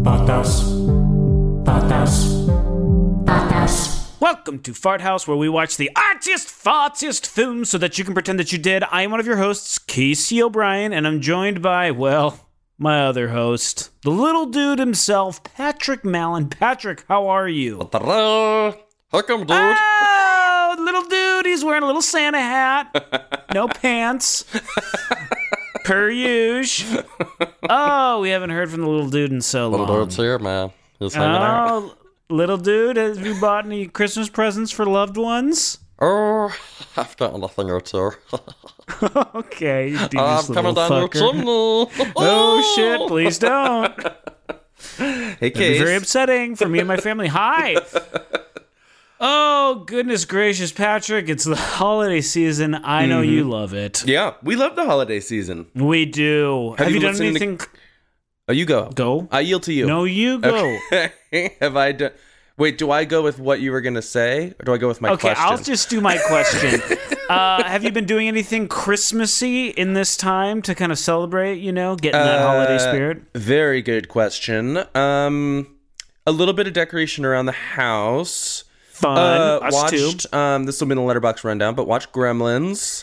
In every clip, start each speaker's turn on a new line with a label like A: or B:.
A: Patas. Patas. Patas.
B: Welcome to Fart House, where we watch the artiest, fartiest films so that you can pretend that you did. I am one of your hosts, Casey O'Brien, and I'm joined by, well, my other host, the little dude himself, Patrick Mallon. Patrick, how are you?
C: How come, dude?
B: Oh, little dude, he's wearing a little Santa hat. No pants. Per usual. Oh, we haven't heard from the little dude in so long.
C: Little dude's here, man. He's hanging out.
B: Oh, little dude, have you bought any Christmas presents for loved ones?
C: Oh, I've gotten a thing or two.
B: Okay, you devious
C: I'm coming
B: little
C: down your
B: fucker.
C: chimney.
B: Oh shit, please don't.
C: Hey,
B: It'd be
C: Case.
B: very upsetting for me and my family. Hi. Oh, goodness gracious, Patrick. It's the holiday season. I know you love it.
C: Yeah, we love the holiday season.
B: We do. Have you done
C: listened to-
B: anything?
C: Oh, you go.
B: Go.
C: I yield to you.
B: No, you go.
C: Okay. Have I done... Wait, do I go with what you were going to say? Or do I go with my
B: Okay,
C: question?
B: I'll just do my question. Have you been doing anything Christmassy in this time to kind of celebrate, you know, getting that holiday spirit?
C: Very good question. A little bit of decoration around the house.
B: Fun. Us
C: watched,
B: too.
C: this will be in the Letterboxd rundown, but watched Gremlins.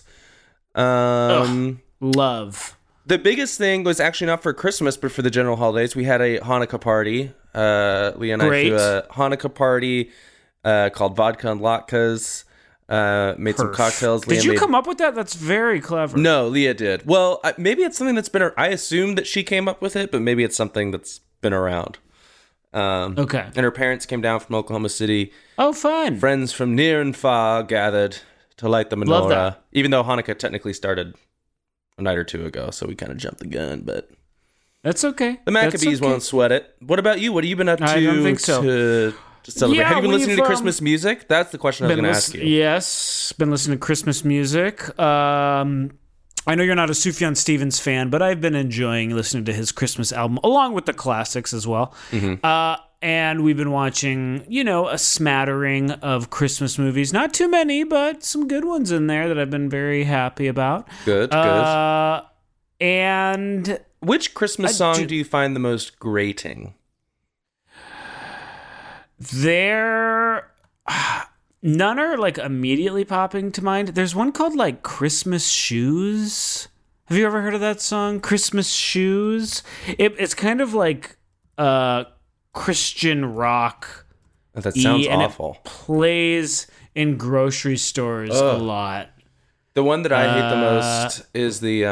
B: Love.
C: The biggest thing was actually not for Christmas, but for the general holidays. We had a Hanukkah party. Leah and I
B: Great.
C: threw a Hanukkah party called Vodka and Latkes. Made some cocktails.
B: Did
C: Leah
B: you
C: made...
B: come up with that? That's very clever.
C: No, Leah did. Well, maybe it's something that's been... I assumed that she came up with it, but maybe it's something that's been around.
B: Okay.
C: And her parents came down from Oklahoma City.
B: Oh, fun.
C: Friends from near and far gathered to light the
B: Love
C: menorah.
B: that.
C: Even though Hanukkah technically started a night or two ago, so we kind of jumped the gun, but...
B: That's okay.
C: The Maccabees won't sweat it. What about you? What have you been up to
B: I don't think so.
C: to celebrate?
B: Yeah,
C: have you been listening to
B: we've,
C: Christmas music? That's the question I was going to ask you.
B: Yes, been listening to Christmas music. I know you're not a Sufjan Stevens fan, but I've been enjoying listening to his Christmas album, along with the classics as well.
C: Mm-hmm.
B: And we've been watching, you know, a smattering of Christmas movies. Not too many, but some good ones in there that I've been very happy about.
C: Good.
B: And
C: Which Christmas song do you find the most grating?
B: none are like immediately popping to mind. There's one called like Christmas Shoes. Have you ever heard of that song? Christmas Shoes. It's kind of like Christian rock.
C: That sounds
B: and
C: awful.
B: It plays in grocery stores a lot.
C: The one that I hate the most is the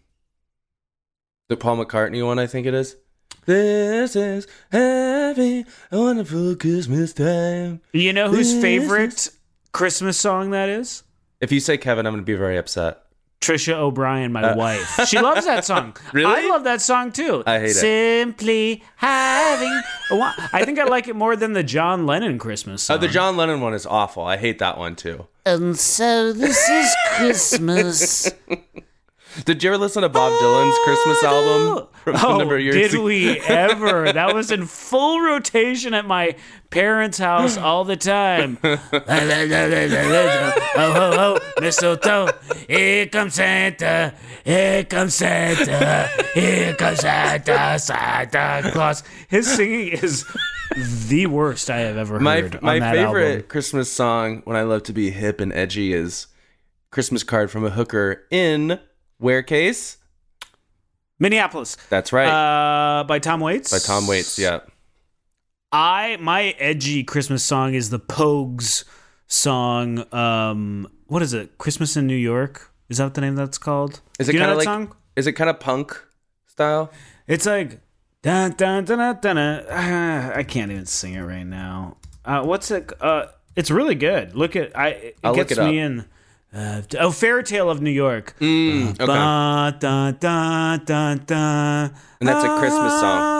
C: Paul McCartney one, I think it is. This is having a wonderful Christmas time.
B: You know whose favorite Christmas song that is?
C: If you say Kevin, I'm going to be very upset.
B: Trisha O'Brien, my wife. She loves that song.
C: Really?
B: I love that song too.
C: I hate it.
B: Simply having I think I like it more than the John Lennon Christmas song.
C: The John Lennon one is awful. I hate that one too.
B: And so this is Christmas.
C: Did you ever listen to Bob Dylan's Christmas album from a number of years
B: did
C: ago?
B: we ever? That was in full rotation at my parents' house all the time. Oh, ho, ho, mistletoe. Here comes Santa. Here comes Santa. Here comes Santa. Santa Claus. His singing is the worst I have ever heard.
C: My
B: on that
C: favorite
B: album.
C: Christmas song when I love to be hip and edgy is Christmas Card from a Hooker in where case?
B: Minneapolis.
C: That's right.
B: By Tom Waits.
C: By Tom Waits, yeah.
B: My edgy Christmas song is the Pogues song. What is it? Christmas in New York? Is that what the name that's called?
C: Is it
B: Do you
C: kind
B: know
C: of
B: that
C: like
B: song?
C: Is it kind of punk style?
B: It's like dun dun dun dun dun. I can't even sing it right now. What's it? It's really good. Look at it
C: I'll
B: gets
C: look it
B: me in. Fairy Tale of New York.
C: Okay.
B: Dun, dun, dun, dun, dun.
C: And that's a Christmas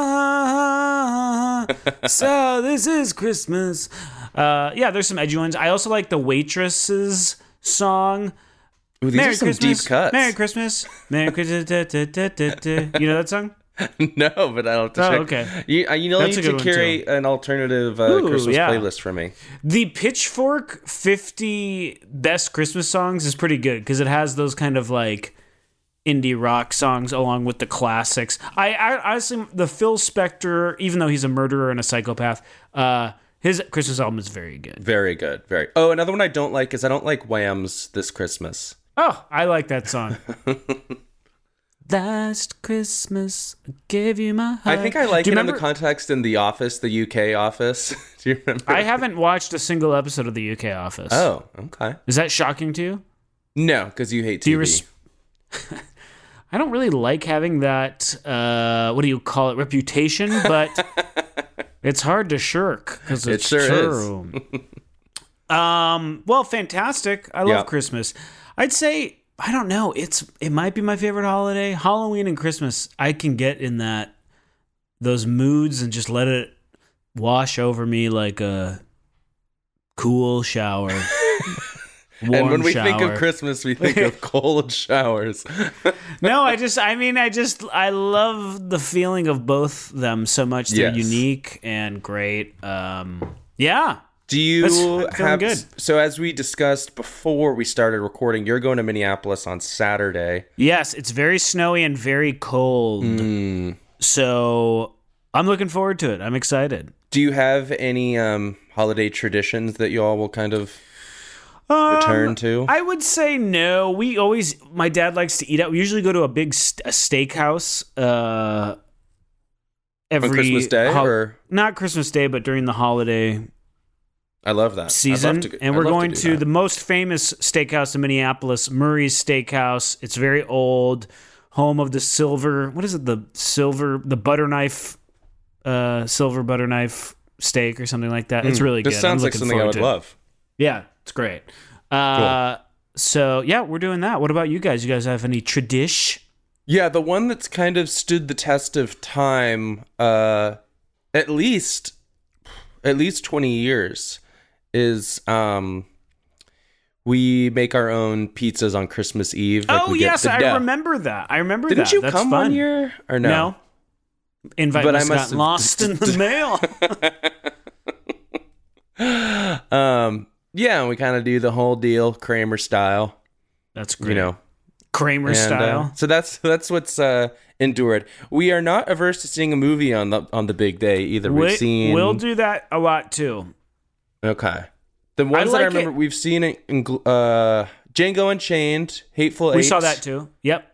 B: song. So this is Christmas. Yeah, there's some edgy ones. I also like the Waitresses song.
C: Ooh, these
B: Merry
C: are some
B: Christmas,
C: deep cuts.
B: Merry Christmas. Merry Christmas. You know that song?
C: No, but I don't have to check.
B: Okay.
C: You
B: That's a
C: need
B: good
C: to
B: one,
C: curate an alternative Christmas
B: yeah.
C: playlist for me.
B: The Pitchfork 50 Best Christmas Songs is pretty good because it has those kind of like indie rock songs along with the classics. I honestly, the Phil Spector, even though he's a murderer and a psychopath, his Christmas album is very good.
C: Very good. Very. Oh, another one I don't like is I don't like Wham's This Christmas.
B: Oh, I like that song. Last Christmas, I gave you my heart.
C: I think I like
B: Do
C: it
B: you
C: in the
B: remember-
C: context in The Office, the UK Office. Do you remember?
B: I haven't watched a single episode of the UK Office.
C: Oh, okay.
B: Is that shocking to you?
C: No, because you hate TV.
B: Do you I don't really like having that, what do you call it, reputation, but it's hard to shirk because it's
C: sure
B: true. Well, fantastic. I love
C: Yeah.
B: Christmas. I'd say, I don't know, it might be my favorite holiday. Halloween and Christmas, I can get in those moods and just let it wash over me like a cool shower. Warm
C: And when we
B: shower.
C: think of Christmas, we think of cold showers.
B: No, I love the feeling of both them so much. They're
C: Yes.
B: unique and great. Yeah.
C: Do you
B: I'm feeling
C: have
B: good.
C: So as we discussed before we started recording, you're going to Minneapolis on Saturday.
B: Yes, it's very snowy and very cold. So I'm looking forward to it. I'm excited.
C: Do you have any holiday traditions that you all will kind of return to?
B: I would say no. My dad likes to eat out. We usually go to a big steakhouse every
C: On Christmas Day, or
B: not Christmas Day, but during the holiday
C: I love that
B: season.
C: I'd love to,
B: And we're
C: I'd love
B: going
C: do
B: to
C: that.
B: the most famous steakhouse in Minneapolis, Murray's Steakhouse. It's very old, home of the the butter knife, silver butter knife steak or something like that. It's really good.
C: This sounds
B: I'm
C: like
B: looking
C: something I
B: forward
C: would
B: to it.
C: love.
B: Yeah, it's great. So yeah, we're doing that. What about you guys? You guys have any tradish?
C: Yeah, the one that's kind of stood the test of time, at least 20 years, is we make our own pizzas on Christmas Eve. Like
B: Oh
C: we get
B: yes,
C: the
B: I
C: dough.
B: remember that. I remember
C: Didn't
B: that.
C: you
B: That's
C: come
B: fun.
C: one year or no?
B: No. Invite
C: But I
B: must
C: must
B: got
C: have-
B: lost in the mail.
C: Yeah, and we kind of do the whole deal, Kramer style.
B: That's great.
C: You know,
B: Kramer
C: and,
B: style.
C: so that's what's endured. We are not averse to seeing a movie on the big day either.
B: We'll do that a lot too.
C: Okay. The ones that I
B: like
C: remember,
B: it.
C: we've seen it in Django Unchained, Hateful Eight.
B: We saw that too. Yep.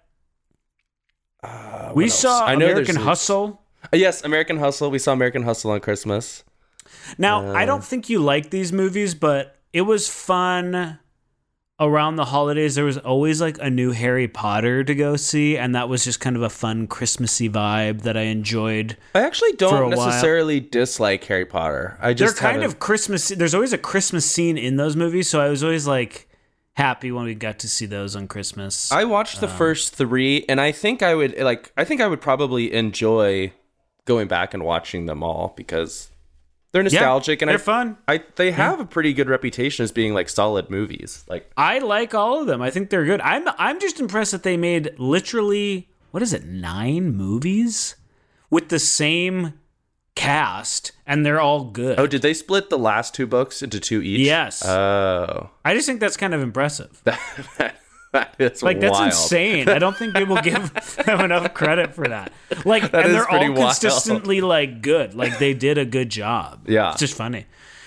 B: We
C: else?
B: saw
C: I know there's
B: American
C: these.
B: Hustle.
C: Yes, American Hustle. We saw American Hustle on Christmas.
B: Now, I don't think you like these movies, but it was fun around the holidays. There was always like a new Harry Potter to go see, and that was just kind of a fun Christmassy vibe that I enjoyed.
C: I actually
B: For a
C: don't
B: while.
C: necessarily dislike Harry Potter. I
B: They're
C: just
B: kind
C: haven't-
B: of Christmas. There's always a Christmas scene in those movies, so I was always like happy when we got to see those on Christmas.
C: I watched the first three, and I think I would probably enjoy going back and watching them all because they're nostalgic and
B: they're fun.
C: They have a pretty good reputation as being like solid movies. Like
B: I like all of them. I think they're good. I'm just impressed that they made literally 9 movies with the same cast, and they're all good.
C: oh, did they split the last 2 books into 2 each?
B: Yes.
C: Oh,
B: I just think that's kind of impressive.
C: that is
B: Like that's
C: wild.
B: insane. I don't think people give them enough credit for that. Like,
C: That
B: and
C: is
B: they're
C: pretty
B: all
C: wild.
B: consistently like good. Like they did a good job.
C: Yeah.
B: It's just funny.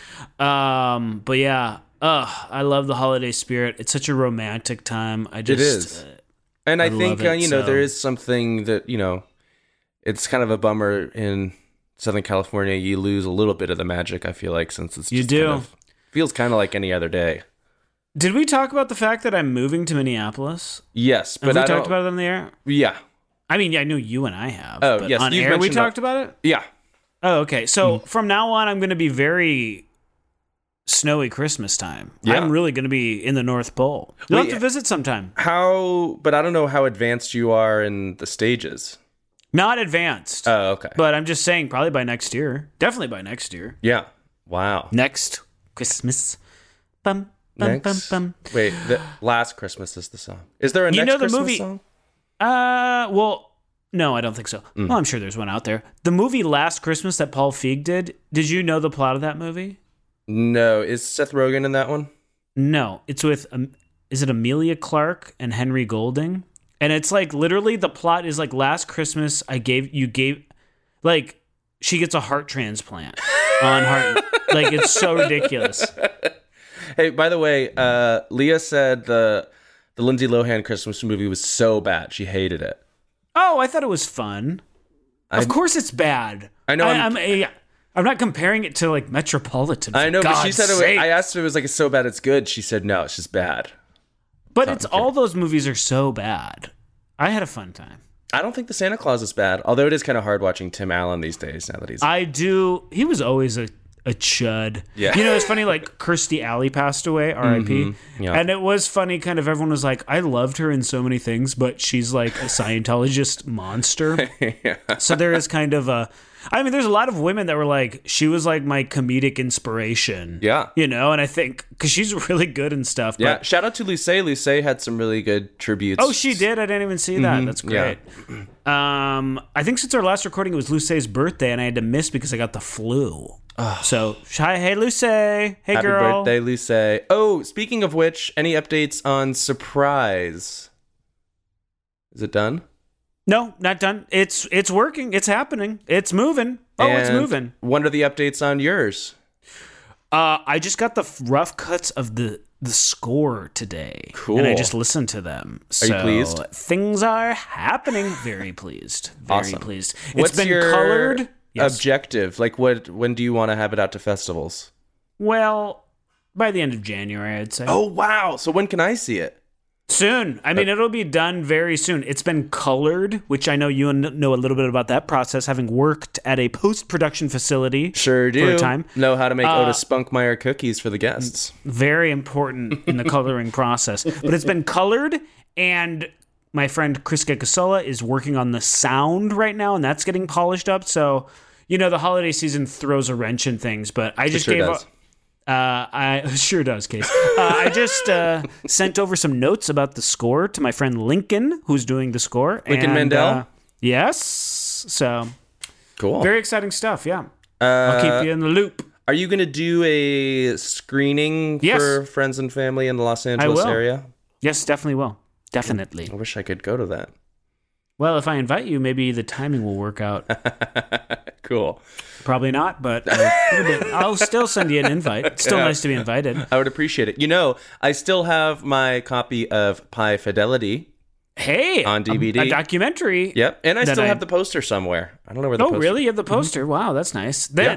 B: But yeah, I love the holiday spirit. It's such a romantic time. I just
C: is. And I think
B: love it, so-
C: there is something that it's kind of a bummer in Southern California. You lose a little bit of the magic. I feel like since it's
B: You
C: just
B: do.
C: kind of, feels kind of like any other day.
B: Did we talk about the fact that I'm moving to Minneapolis?
C: Yes,
B: Have
C: but
B: we
C: I
B: talked
C: don't.
B: about it on the air?
C: Yeah,
B: I mean, I know you and I have.
C: Oh,
B: but
C: yes,
B: on
C: you've
B: air we
C: mentioned
B: talked about it.
C: yeah.
B: Oh, okay. So from now on, I'm going to be very snowy Christmas time.
C: Yeah.
B: I'm really going to be in the North Pole. You'll
C: Wait,
B: have to visit sometime.
C: But I don't know how advanced you are in the stages.
B: Not advanced,
C: Oh, okay.
B: but I'm just saying probably by next year. Definitely by next year.
C: Yeah. Wow.
B: Next Christmas. Bum, bum,
C: Next.
B: bum, bum.
C: Wait, the Last Christmas is the song. Is there a
B: You
C: next
B: know the
C: Christmas
B: movie-
C: song?
B: Well, no, I don't think so. Well, I'm sure there's one out there. The movie Last Christmas that Paul Feig did you know the plot of that movie?
C: No. Is Seth Rogen in that one?
B: No, it's with is it Amelia Clark and Henry Golding? And it's like literally the plot is like last Christmas like she gets a heart transplant on heart. Like it's so ridiculous.
C: Hey, by the way, Leah said the Lindsay Lohan Christmas movie was so bad. She hated it.
B: Oh, I thought it was fun. Of course it's bad.
C: I know.
B: I'm not comparing it to like Metropolitan.
C: I know, but she said
B: sakes.
C: I asked her if it was like it's so bad it's good. She said no, it's just bad.
B: But it's all those movies are so bad. I had a fun time.
C: I don't think the Santa Claus is bad, although it is kind of hard watching Tim Allen these days now that he's...
B: I do. He was always a chud.
C: Yeah.
B: You know, it's funny, like Kirstie Alley passed away, R.I.P.
C: Mm-hmm. Yeah.
B: And it was funny, kind of everyone was like, I loved her in so many things, but she's like a Scientologist monster.
C: Yeah.
B: So there is kind of there's a lot of women that were like, she was like my comedic inspiration.
C: Yeah.
B: You know, and I think, because she's really good and stuff.
C: Yeah,
B: But,
C: shout out to Luce. Luce had some really good tributes.
B: oh, she did? I didn't even see that. That's great.
C: Yeah.
B: I think since our last recording, it was Luce's birthday, and I had to miss because I got the flu. So, hi, hey, Luce. Hey,
C: Happy
B: girl.
C: birthday, Luce. Oh, speaking of which, any updates on Surprise? Is it done?
B: No, not done. It's working. It's happening. It's moving. Oh, it's
C: And
B: moving.
C: What are the updates on yours?
B: I just got the rough cuts of the score today.
C: Cool.
B: And I just listened to them.
C: Are you pleased?
B: Things are happening. Very pleased. Very
C: Awesome.
B: pleased.
C: What's
B: It's been
C: your
B: colored. Yes.
C: objective? Like, when do you want to have it out to festivals?
B: Well, by the end of January, I'd say.
C: Oh, wow. So when can I see it?
B: Soon. I mean, it'll be done very soon. It's been colored, which I know you know a little bit about that process, having worked at a post-production facility.
C: Sure do.
B: For a time.
C: Know how to make Otis Spunkmeyer cookies for the guests.
B: Very important in the coloring process. But it's been colored, and my friend Chris Casola is working on the sound right now, and that's getting polished up. So, you know, the holiday season throws a wrench in things, but I just
C: sure
B: gave
C: does.
B: I sure does, Case. I just sent over some notes about the score to my friend Lincoln, who's doing the score.
C: Lincoln
B: and,
C: Mandel?
B: Yes. So
C: Cool.
B: very exciting stuff. Yeah, I'll keep you in the loop.
C: Are you going to do a screening
B: Yes.
C: for friends and family in the Los Angeles
B: will.
C: area?
B: Yes, definitely will. Definitely.
C: I wish I could go to that.
B: Well, if I invite you, maybe the timing will work out.
C: Cool.
B: Probably not, but I'll still send you an invite. It's still nice to be invited.
C: I would appreciate it. You know, I still have my copy of Pi Fidelity.
B: Hey,
C: On DVD.
B: a documentary.
C: Yep, and I
B: that
C: still have the poster somewhere. I don't know where the
B: Oh,
C: poster.
B: really? You have the poster? Wow, that's nice.
C: Yeah.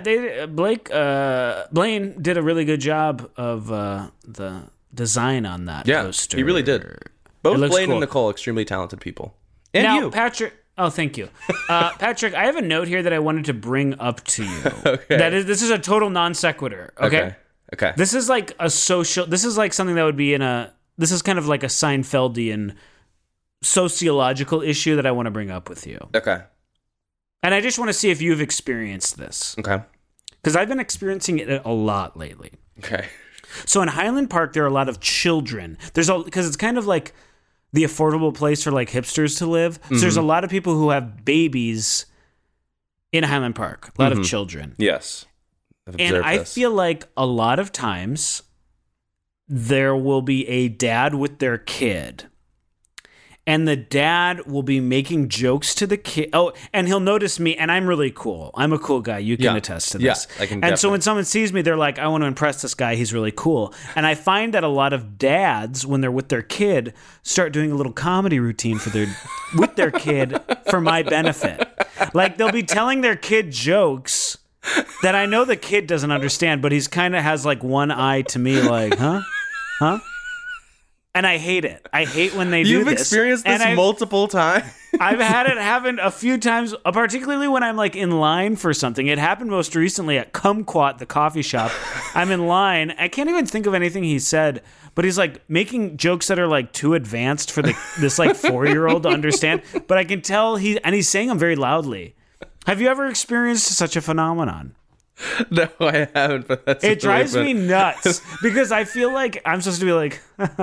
B: Blaine did a really good job of the design on that
C: Yeah,
B: poster.
C: he really did. Both
B: looks
C: Blaine
B: cool.
C: and Nicole, extremely talented people. And
B: Now,
C: you.
B: Patrick. Oh, thank you, Patrick. I have a note here that I wanted to bring up to you.
C: Okay.
B: This is a total non sequitur. Okay.
C: Okay.
B: This is like a social. This is like something that would be in a. This is kind of like a Seinfeldian sociological issue that I want to bring up with you.
C: Okay.
B: And I just want to see if you've experienced this.
C: Okay.
B: Because I've been experiencing it a lot lately.
C: Okay.
B: So in Highland Park, there are a lot of children. Because it's kind of like the affordable place for like hipsters to live. So there's a lot of people who have babies in Highland Park. A lot of children.
C: Yes. I've
B: And
C: observed
B: I
C: this.
B: feel like a lot of times there will be a dad with their kid. And the dad will be making jokes to the kid. Oh, and he'll notice me, and I'm really cool. I'm a cool guy. You can
C: Yeah.
B: attest to
C: Yeah,
B: this.
C: I can
B: And so
C: definitely.
B: when someone sees me, they're like, I want to impress this guy. He's really cool. And I find that a lot of dads, when they're with their kid, start doing a little comedy routine with their kid for my benefit. Like they'll be telling their kid jokes that I know the kid doesn't understand, but he's kind of has like one eye to me like, huh? And I hate it. I hate when they do
C: You've
B: this.
C: experienced this
B: And I've-
C: multiple times.
B: I've had it happen a few times, particularly when I'm like in line for something. It happened most recently at Kumquat, the coffee shop. I'm in line. I can't even think of anything he said, but he's like making jokes that are like too advanced for this like 4-year-old to understand. But I can tell he's saying them very loudly. Have you ever experienced such a phenomenon?
C: No, I haven't, but that's
B: It drives
C: really
B: me nuts because I feel like I'm supposed to be like,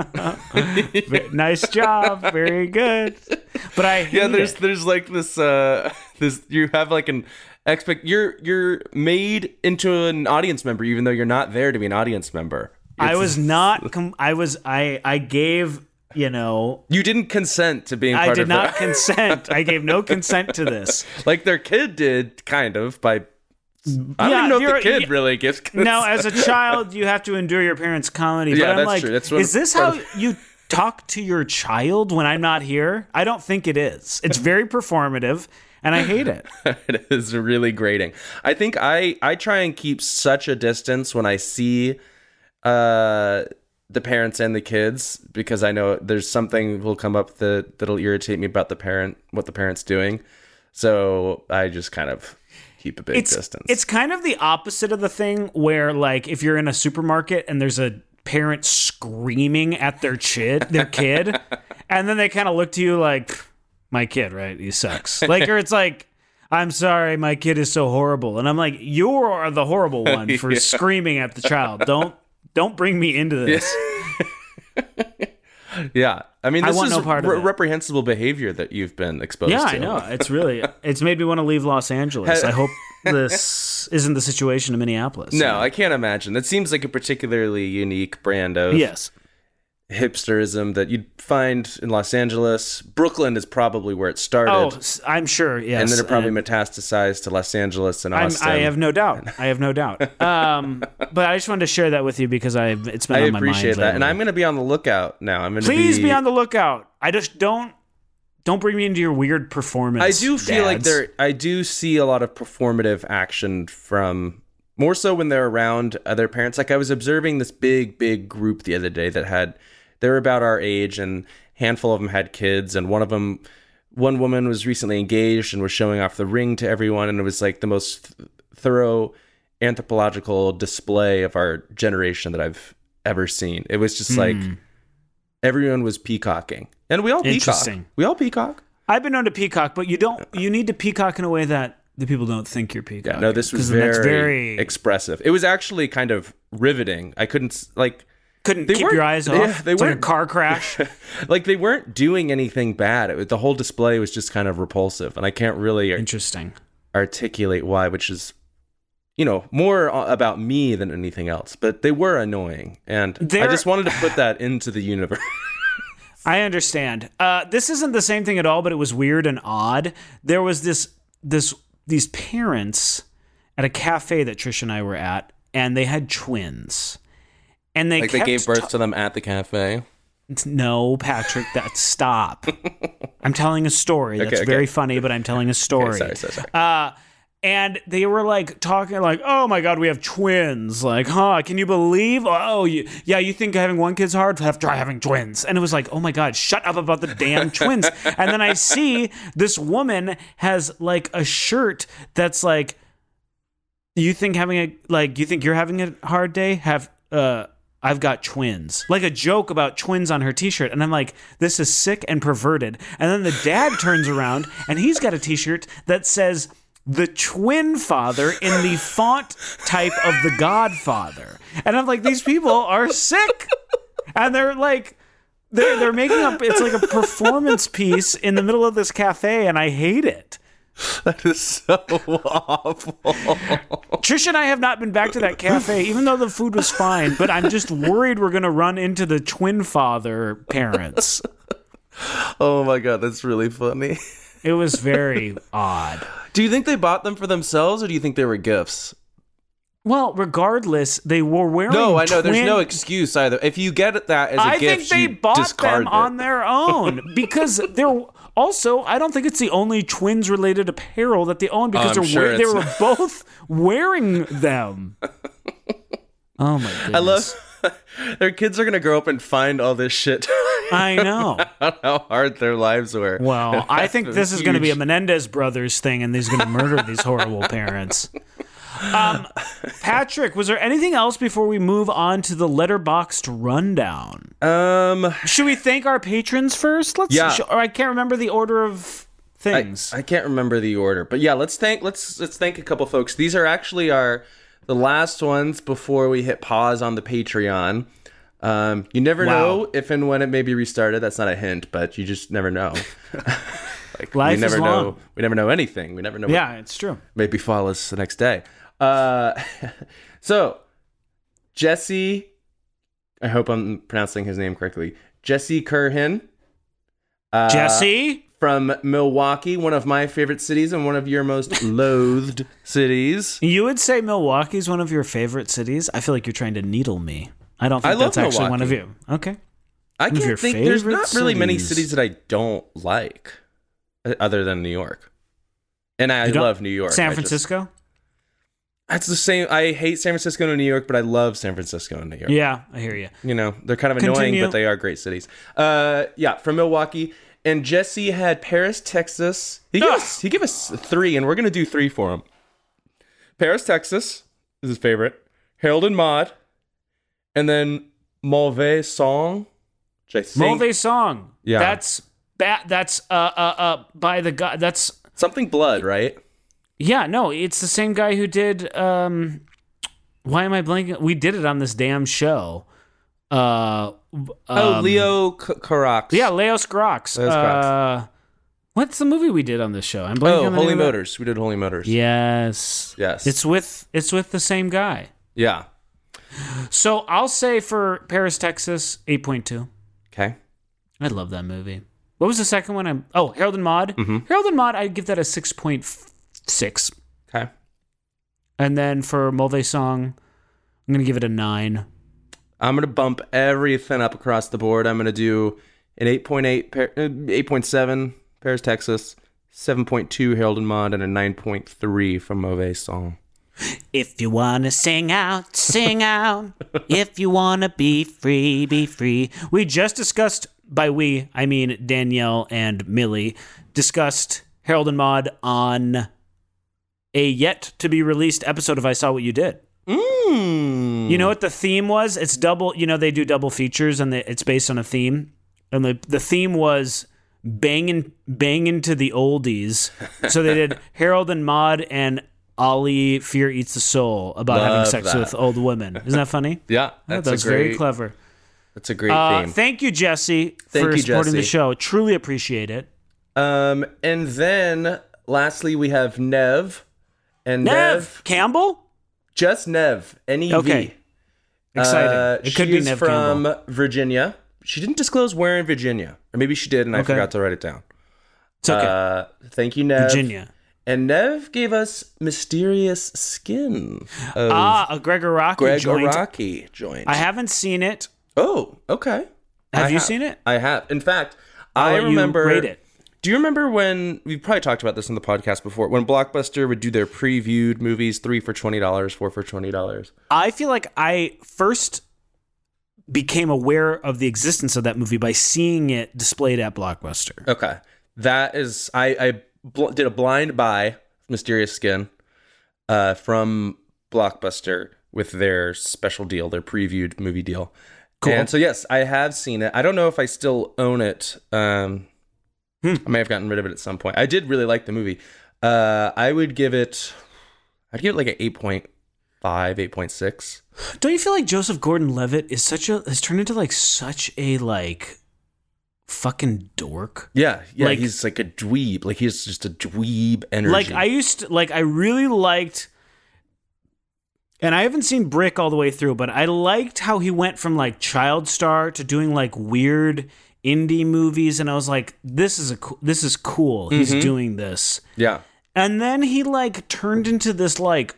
B: nice job, very good. But I hate
C: Yeah,
B: it.
C: there's like this you have like an you're made into an audience member even though you're not there to be an audience member.
B: I was not. I gave you know,
C: You didn't consent to being part
B: I
C: of
B: did not
C: that.
B: consent. I gave no consent to this.
C: Like their kid did, kind of, by... I don't
B: Yeah,
C: even know if
B: you're-
C: the kid really gives consent.
B: Now, as a child, you have to endure your parents' comedy.
C: Yeah,
B: but I'm
C: that's
B: like,
C: true. That's what-
B: is this how you talk to your child when I'm not here? I don't think it is. It's very performative, and I hate it.
C: It is really grating. I think I try and keep such a distance when I see the parents and the kids, because I know there's something will come up that'll irritate me about what the parent's doing. So I just kind of keep a big distance.
B: It's kind of the opposite of the thing where, like, if you're in a supermarket and there's a parent screaming at their kid, and then they kind of look to you like, my kid, right? He sucks. Like, or it's like, I'm sorry, my kid is so horrible. And I'm like, you are the horrible one for screaming at the child. Don't bring me into this.
C: Yeah. I mean, this
B: want
C: is
B: no part of it.
C: reprehensible behavior that you've been exposed
B: Yeah,
C: to.
B: I know. It's made me want to leave Los Angeles. I hope this isn't the situation in Minneapolis.
C: No, I can't imagine. That seems like a particularly unique brand of
B: Yes.
C: hipsterism that you'd find in Los Angeles. Brooklyn is probably where it started.
B: Oh, I'm sure, yes.
C: and then it probably metastasized to Los Angeles and Austin.
B: I have no doubt. But I just wanted to share that with you because it's been
C: I
B: on my mind
C: appreciate that.
B: lately.
C: And I'm going to be on the lookout now. I'm going to
B: Please be on the lookout. I just don't bring me into your weird performance.
C: I do feel like
B: dads.
C: I do see a lot of performative action from, more so when they're around other parents. Like I was observing this big group the other day that they were about our age, and a handful of them had kids, and one woman was recently engaged and was showing off the ring to everyone, and it was like the most thorough anthropological display of our generation that I've ever seen. It was just like everyone was peacocking, and we all peacock.
B: Interesting.
C: We all peacock.
B: I've been known to peacock, but you need to peacock in a way that the people don't think you're peacocking.
C: No, this was
B: 'Cause then that's
C: very expressive. It was actually kind of riveting. I couldn't
B: couldn't
C: they
B: keep
C: weren't-
B: your eyes
C: yeah,
B: off.
C: they
B: It's like a
C: weren't-
B: car crash.
C: like they weren't doing anything bad. The whole display was just kind of repulsive, and I can't really
B: Interesting.
C: articulate why, which is, more about me than anything else. But they were annoying, and I just wanted to put that into the universe.
B: I understand. This isn't the same thing at all, but it was weird and odd. There was these parents at a cafe that Trish and I were at, and they had twins. And they
C: They gave birth to them at the cafe.
B: No, Patrick, stop. I'm telling a story. That's
C: Okay.
B: very funny, but I'm telling a story.
C: Okay, sorry.
B: And they were like talking like, oh my God, we have twins. Like, can you believe? Oh, you think having one kid's hard? Try having twins. And it was like, oh my God, shut up about the damn twins. And then I see this woman has like a shirt that's like, you think you're having a hard day? I've got twins. Like a joke about twins on her t-shirt. And I'm like, this is sick and perverted. And then the dad turns around and he's got a t-shirt that says the twin father in the font type of The Godfather. And I'm like, these people are sick. And they're like, they're making up, it's like a performance piece in the middle of this cafe, and I hate it.
C: That is so awful.
B: Trish and I have not been back to that cafe, even though the food was fine, but I'm just worried we're going to run into the twin father parents.
C: Oh my God, that's really funny.
B: It was very odd.
C: Do you think they bought them for themselves, or do you think they were gifts?
B: Well, regardless, they were wearing
C: No, I know. There's
B: twin-
C: no excuse either. If you get that as a
B: I
C: gift,
B: think they
C: you
B: bought
C: discard
B: them
C: it.
B: on their own because they're also. I don't think it's the only twins-related apparel that they own because
C: I'm sure
B: they
C: it's
B: were both wearing them. Oh my goodness!
C: I love their kids are gonna grow up and find all this shit.
B: I know.
C: How hard their lives were.
B: Well, I think this is going to be a
C: Huge.
B: Menendez brothers thing, and he's going to murder these horrible parents. Patrick, was there anything else before we move on to the letterboxed rundown? Should we thank our patrons first?
C: Yeah.
B: Or I can't remember the order of things.
C: I can't remember the order, but yeah, let's thank a couple folks. These are actually the last ones before we hit pause on the Patreon. You never know if and when it may be restarted. That's not a hint, but you just never know. Like
B: Life
C: we never
B: is long.
C: know. We never know anything. We never know.
B: Yeah, it's true.
C: What may befall us the next day. So Jesse, I hope I'm pronouncing his name correctly. Jesse Curhin.
B: Jesse?
C: From Milwaukee, one of my favorite cities and one of your most loathed cities.
B: You would say Milwaukee's one of your favorite cities? I feel like you're trying to needle me. I don't think that's actually one of you. Okay.
C: I
B: One of your
C: can't think there's
B: favorite
C: not really many
B: cities.
C: cities that I don't like other than New York. And I
B: You don't-
C: love New York.
B: San Francisco?
C: That's the same. I hate San Francisco and New York, but I love San Francisco and New York.
B: Yeah, I hear you.
C: You know, they're kind of annoying,
B: Continue.
C: but they are great cities. Yeah, from Milwaukee. And Jesse had Paris, Texas. He gave us 3, and we're going to do 3 for him. Paris, Texas is his favorite. Harold and Maude. And then Mauvais Song, which I think...
B: Mauvais Song.
C: Yeah.
B: That's by the guy. That's...
C: Something Blood, right?
B: Yeah, no, it's the same guy who did... why am I blanking? We did it on this damn show.
C: Leo Carax.
B: Yeah, Leos Grox.
C: Leos Grox.
B: What's the movie we did on this show? I'm blanking on the
C: Holy
B: name of it.
C: Motors. We did Holy Motors.
B: Yes.
C: Yes.
B: It's with the same guy.
C: Yeah.
B: So I'll say for Paris, Texas, 8.2.
C: Okay.
B: I love that movie. What was the second one? Harold and Maude.
C: Mm-hmm.
B: Harold and Maude, I'd give that a 6.6.
C: Okay.
B: And then for Mauvais Song, I'm gonna give it a 9.
C: I'm going to bump everything up across the board. I'm going to do an 8.8, 8.7 Paris, Texas, 7.2 Harold and Maude, and a 9.3 from Mauvais Song.
B: If you wanna sing out, sing out. If you wanna be free, be free. We just discussed, by we, I mean Danielle and Millie, discussed Harold and Maude on a yet-to-be-released episode of I Saw What You Did. You know what the theme was? It's double, they do double features, and it's based on a theme. And the theme was banging to the oldies. So they did Harold and Maude and Ollie Fear Eats the Soul about having
C: Love
B: sex
C: that.
B: with old women. Isn't that funny?
C: Yeah,
B: That's very clever.
C: That's a great theme.
B: Thank you, Jesse,
C: Thank
B: for
C: you,
B: supporting the
C: Jesse.
B: show. Truly appreciate it.
C: And then lastly we have Nev. And
B: Nev Campbell?
C: just Nev. N-E-V.
B: Okay. Exciting. It could
C: she
B: be
C: is
B: Nev
C: from
B: Campbell.
C: Virginia. She didn't disclose where in Virginia. Or maybe she did and I
B: Okay.
C: forgot to write it down.
B: It's okay.
C: Thank you, Nev.
B: Virginia.
C: And Nev gave us Mysterious Skin of
B: A Gregor Rocky
C: Greg
B: joint.
C: Araki joint.
B: I haven't seen it.
C: Oh, okay.
B: Have
C: I
B: you seen it?
C: I have. In fact,
B: I'll
C: I
B: let you
C: remember.
B: rate it.
C: Do you remember when we've probably talked about this on the podcast before? When Blockbuster would do their previewed movies, 3 for $20, 4 for $20.
B: I feel like I first became aware of the existence of that movie by seeing it displayed at Blockbuster.
C: Okay, that is. I did a blind buy Mysterious Skin from Blockbuster with their special deal, their previewed movie deal.
B: Cool.
C: And so yes, I have seen it. I don't know if I still own it. I may have gotten rid of it at some point. I did really like the movie. I'd give it like an 8.5, 8.6.
B: Don't you feel like Joseph Gordon-Levitt has turned into like such a fucking dork?
C: Yeah,
B: Like-
C: he's like a dweeb. Like he's just a dweeb energy.
B: I really liked, and I haven't seen Brick all the way through, but I liked how he went from like child star to doing like weird indie movies, and I was like, this is cool. He's doing this.
C: Yeah.
B: And then he like turned into this like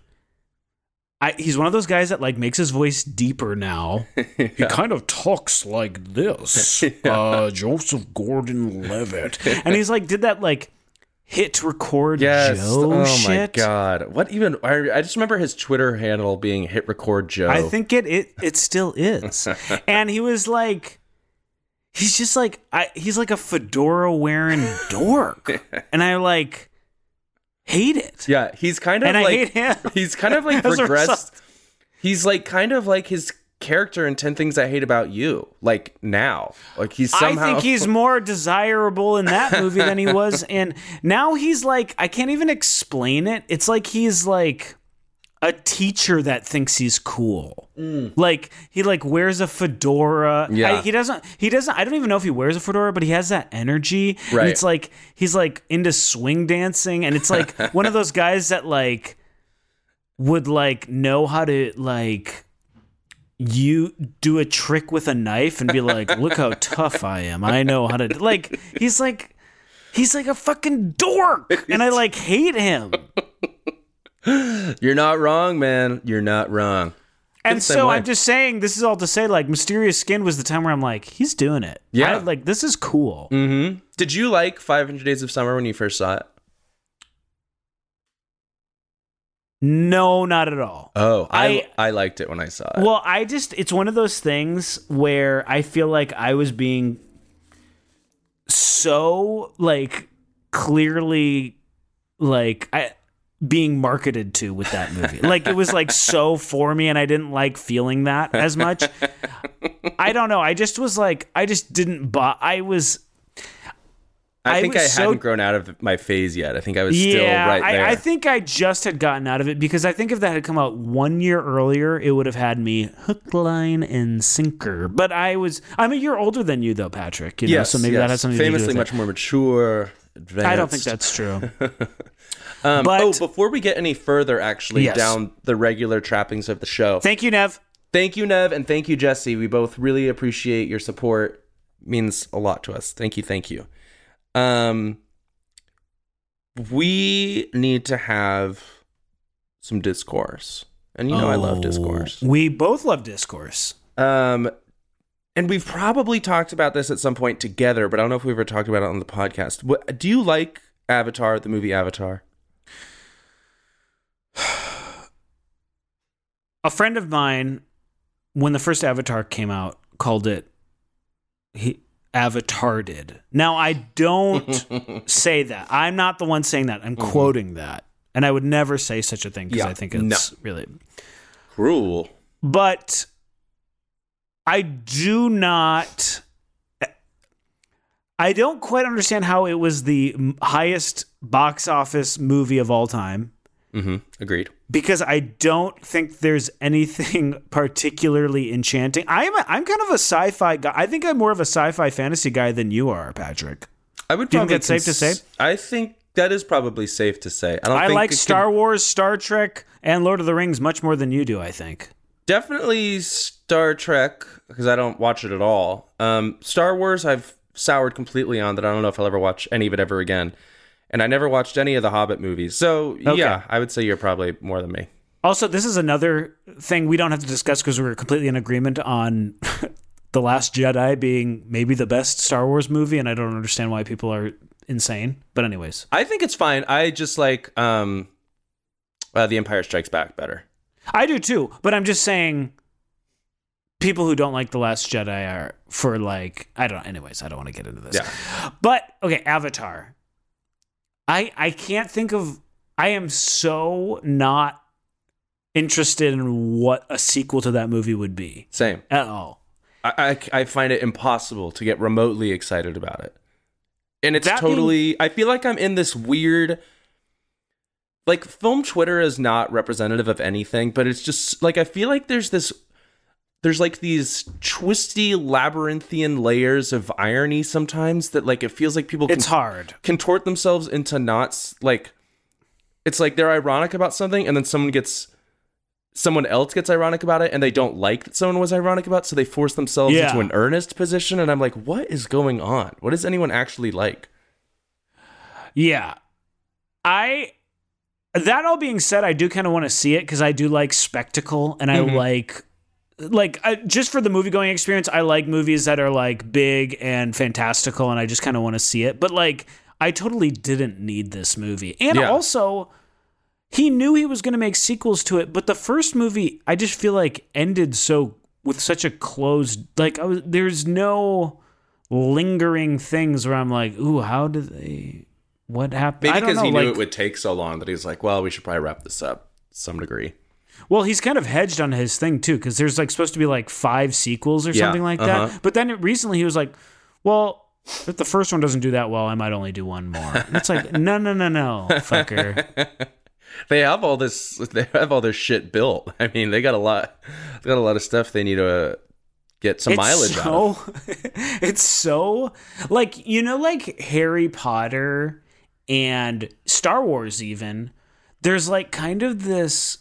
B: he's one of those guys that like makes his voice deeper now. He kind of talks like this. Joseph Gordon-Levitt. And he's like did that like hit record
C: Yes.
B: Joe
C: Oh
B: shit.
C: my god. What even? I just remember his Twitter handle being Hit Record Joe.
B: I think it still is. And he was like he's just like he's like a fedora wearing dork. And I like hate it.
C: Yeah, he's kind of
B: And I
C: like
B: hate him.
C: he's kind of like
B: As a
C: regressed.
B: result.
C: He's like kind of like his character in 10 Things I Hate About You. Like now, like he's somehow.
B: I think he's more desirable in that movie than he was in. Now he's like, I can't even explain it. It's like he's like a teacher that thinks he's cool. Like he like wears a fedora.
C: Yeah.
B: He doesn't. I don't even know if he wears a fedora, but he has that energy.
C: Right.
B: And it's like he's like into swing dancing, and it's like one of those guys that like would like know how to like you do a trick with a knife and be like, look how tough I am. I know how to like he's like a fucking dork and I like hate him.
C: You're not wrong, man. You're not wrong.
B: And so I'm just saying, this is all to say, like, Mysterious Skin was the time where I'm like, he's doing it.
C: Yeah.
B: Like, this is cool.
C: Mm-hmm. Did you like 500 Days of Summer when you first saw it?
B: No, not at all.
C: Oh, I liked it when I saw it.
B: Well, it's one of those things where I feel like I was being so, like, clearly, like, being marketed to with that movie. Like, it was, like, so for me, and I didn't like feeling that as much. I don't know. I just was like, I just didn't buy.
C: I think I hadn't grown out of my phase yet. I think I was still right there.
B: I think I just had gotten out of it because I think if that had come out 1 year earlier, it would have had me hook, line, and sinker. But I'm a year older than you, though, Patrick. You know, so maybe that has something to do with it.
C: Famously much more mature, advanced.
B: I don't think that's true.
C: But before we get any further, actually, down the regular trappings of the show.
B: Thank you, Nev.
C: Thank you, Nev, and thank you, Jesse. We both really appreciate your support. It means a lot to us. Thank you, thank you. We need to have some discourse. And you know I love discourse.
B: We both love discourse.
C: And we've probably talked about this at some point together, but I don't know if we've ever talked about it on the podcast. Do you like Avatar, the movie Avatar?
B: A friend of mine, when the first Avatar came out, called it Avatarded. Now, I don't say that. I'm not the one saying that. I'm quoting that. And I would never say such a thing because I think it's really
C: cruel.
B: But I don't quite understand how it was the highest box office movie of all time.
C: Mm-hmm. Agreed.
B: Because I don't think there's anything particularly enchanting. I'm kind of a sci-fi guy. I think I'm more of a sci-fi fantasy guy than you are, Patrick.
C: I would.
B: Do you think that's safe to say?
C: I think that is probably safe to say.
B: I like Star Wars, Star Trek, and Lord of the Rings much more than you do, I think.
C: Definitely Star Trek, because I don't watch it at all. Star Wars, I've soured completely on that. I don't know if I'll ever watch any of it ever again. And I never watched any of the Hobbit movies. So, yeah, I would say you're probably more than me.
B: Also, this is another thing we don't have to discuss because we're completely in agreement on The Last Jedi being maybe the best Star Wars movie, and I don't understand why people are insane. But anyways.
C: I think it's fine. I just like The Empire Strikes Back better.
B: I do too, but I'm just saying people who don't like The Last Jedi are for like, I don't want to get into this.
C: Yeah.
B: But, okay, Avatar. I can't think of... I am so not interested in what a sequel to that movie would be.
C: Same.
B: At all.
C: I find it impossible to get remotely excited about it. And it's I feel like I'm in this weird... Like, film Twitter is not representative of anything, but it's just... Like, I feel like there's like these twisty labyrinthian layers of irony sometimes that like it feels like people
B: hard
C: contort themselves into knots. Like it's like they're ironic about something and then someone else gets ironic about it and they don't like that someone was ironic about it, so they force themselves into an earnest position, and I'm like, what is going on? What does anyone actually like?
B: Yeah. That all being said, I do kind of want to see it because I do like spectacle, and I like just for the movie going experience, I like movies that are like big and fantastical, and I just kind of want to see it. But like, I totally didn't need this movie. And also, he knew he was going to make sequels to it, but the first movie, I just feel like ended with such a closed, like there's no lingering things where I'm like, ooh, what happened?
C: Maybe because he knew it would take so long that he was like, well, we should probably wrap this up to some degree.
B: Well, he's kind of hedged on his thing, too, because there's like supposed to be like 5 sequels or something like that. But then recently he was like, well, if the first one doesn't do that well, I might only do one more. And it's like, no, fucker.
C: They have all this shit built. I mean, they got a lot of stuff they need to get some mileage out of.
B: It's so, like, you know, like Harry Potter and Star Wars even, there's like kind of this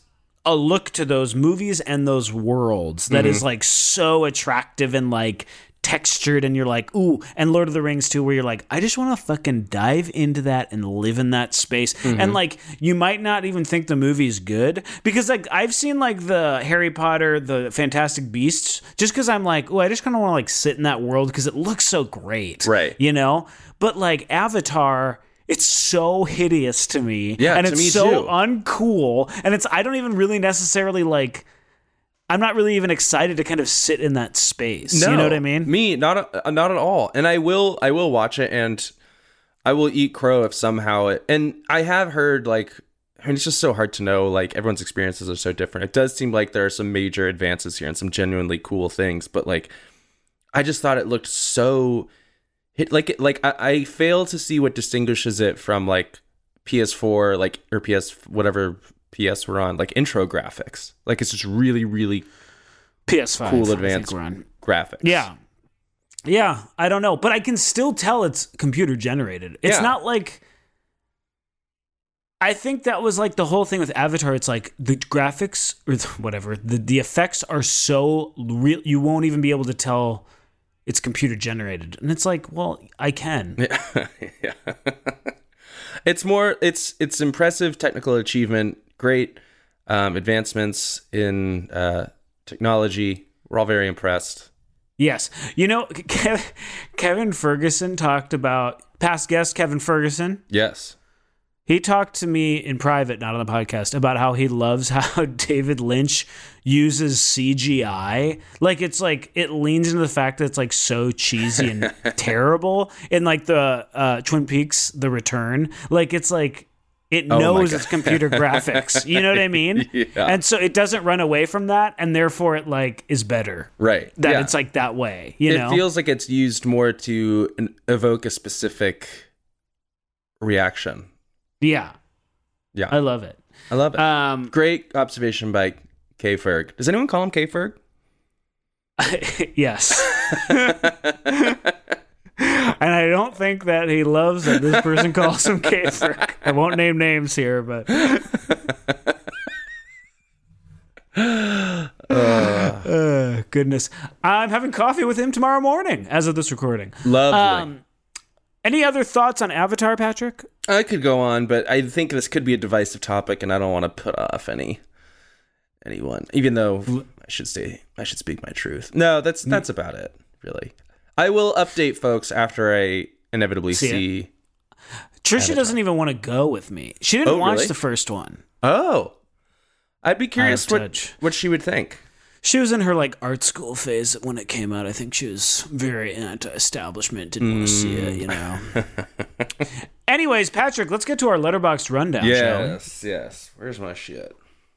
B: a look to those movies and those worlds that is like so attractive and like textured, and you're like, ooh. And Lord of the Rings too, where you're like, I just want to fucking dive into that and live in that space. And like, you might not even think the movie's good, because like I've seen like the Harry Potter, the Fantastic Beasts, just because I'm like, oh, I just kind of want to like sit in that world because it looks so great,
C: Right.
B: you know? But like Avatar, it's so hideous to me,
C: Yeah,
B: and
C: to
B: it's
C: me
B: so
C: too.
B: uncool, and I don't even really necessarily like, I'm not really even excited to kind of sit in that space.
C: No,
B: You know what I mean?
C: Me, not at all. And I will watch it, and I will eat crow if somehow it. And I have heard like, I mean, it's just so hard to know. Like everyone's experiences are so different. It does seem like there are some major advances here and some genuinely cool things, but like, I just thought it looked so. I fail to see what distinguishes it from like PS4, like, or PS whatever PS we're on, like intro graphics. Like it's just really, really
B: PS5,
C: cool
B: I think
C: advanced
B: we're on.
C: graphics.
B: Yeah, I don't know, but I can still tell it's computer generated. It's
C: Yeah.
B: not like, I think that was like the whole thing with Avatar. It's like the graphics or whatever, the effects are so real, you won't even be able to tell it's computer generated. And it's like, well, I can.
C: Yeah. It's impressive technical achievement, great advancements in technology. We're all very impressed.
B: Yes. You know, Kevin Ferguson talked about, past guest Kevin Ferguson.
C: Yes.
B: He talked to me in private, not on the podcast, about how he loves how David Lynch uses CGI. Like, it's like, it leans into the fact that it's like so cheesy and terrible. In like the Twin Peaks, The Return, like it's like, it knows it's computer graphics. You know what I mean?
C: Yeah.
B: And so it doesn't run away from that, and therefore it like is better.
C: Right.
B: That
C: Yeah.
B: it's like that way. You know?
C: It feels like it's used more to evoke a specific reaction.
B: Yeah.
C: Yeah.
B: I love it.
C: I love it. Great observation by K. Ferg. Does anyone call him K. Ferg?
B: Yes. And I don't think that he loves that this person calls him K-Ferg. I won't name names here, but goodness. I'm having coffee with him tomorrow morning as of this recording.
C: Lovely.
B: Any other thoughts on Avatar, Patrick?
C: I could go on, but I think this could be a divisive topic, and I don't want to put off anyone. Even though I should speak my truth. No, that's about it, really. I will update folks after I inevitably see.
B: Trisha
C: Avatar.
B: doesn't even want to go with me. She didn't watch
C: really?
B: the first one.
C: Oh, I'd be curious
B: Out of touch.
C: what she would think.
B: She was in her like art school phase when it came out. I think she was very anti-establishment. Didn't want to see it, you know. Anyways, Patrick, let's get to our Letterboxd rundown, shall we?
C: Yes. Where's my shit?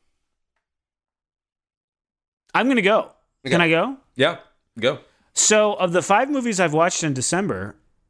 B: I'm gonna go.
C: Okay.
B: Can I go?
C: Yeah, go.
B: So, of the 5 movies I've watched in December,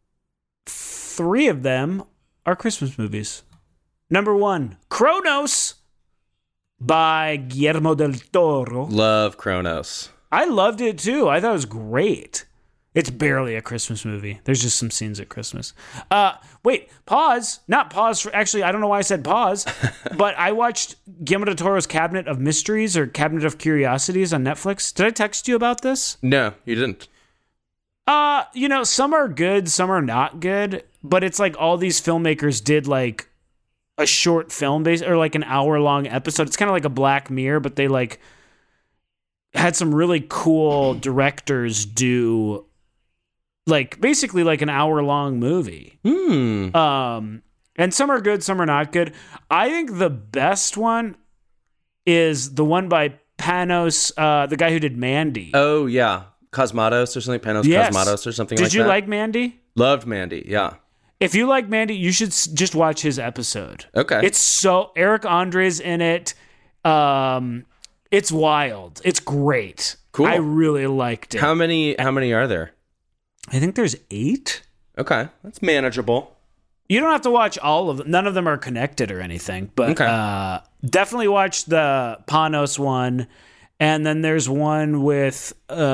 B: 3 of them are Christmas movies. Number 1, Kronos by Guillermo del Toro.
C: Love Kronos.
B: I loved it too. I thought it was great. It's barely a Christmas movie. There's just some scenes at Christmas. Wait, pause. Not pause for, actually, I don't know why I said pause, but I watched Guillermo del Toro's Cabinet of Mysteries or Cabinet of Curiosities on Netflix. Did I text you about this?
C: No, you didn't.
B: You know, some are good, some are not good, but it's like all these filmmakers did like a short film base or like an hour-long episode. It's kind of like a Black Mirror, but they like had some really cool directors do like basically like an hour-long movie. And some are good, some are not good. I think the best one is the one by Panos, the guy who did Mandy.
C: Oh, yeah. Cosmatos or something? Panos
B: Yes.
C: Cosmatos or something like that?
B: Did you like Mandy?
C: Loved Mandy, yeah.
B: If you like Mandy, you should just watch his episode.
C: Okay.
B: It's so Eric Andre's in it. It's wild. It's great.
C: Cool.
B: I really liked it.
C: How many are there?
B: I think there's 8.
C: Okay. That's manageable.
B: You don't have to watch all of them. None of them are connected or anything, but
C: Okay.
B: Definitely watch the Panos one. And then there's one with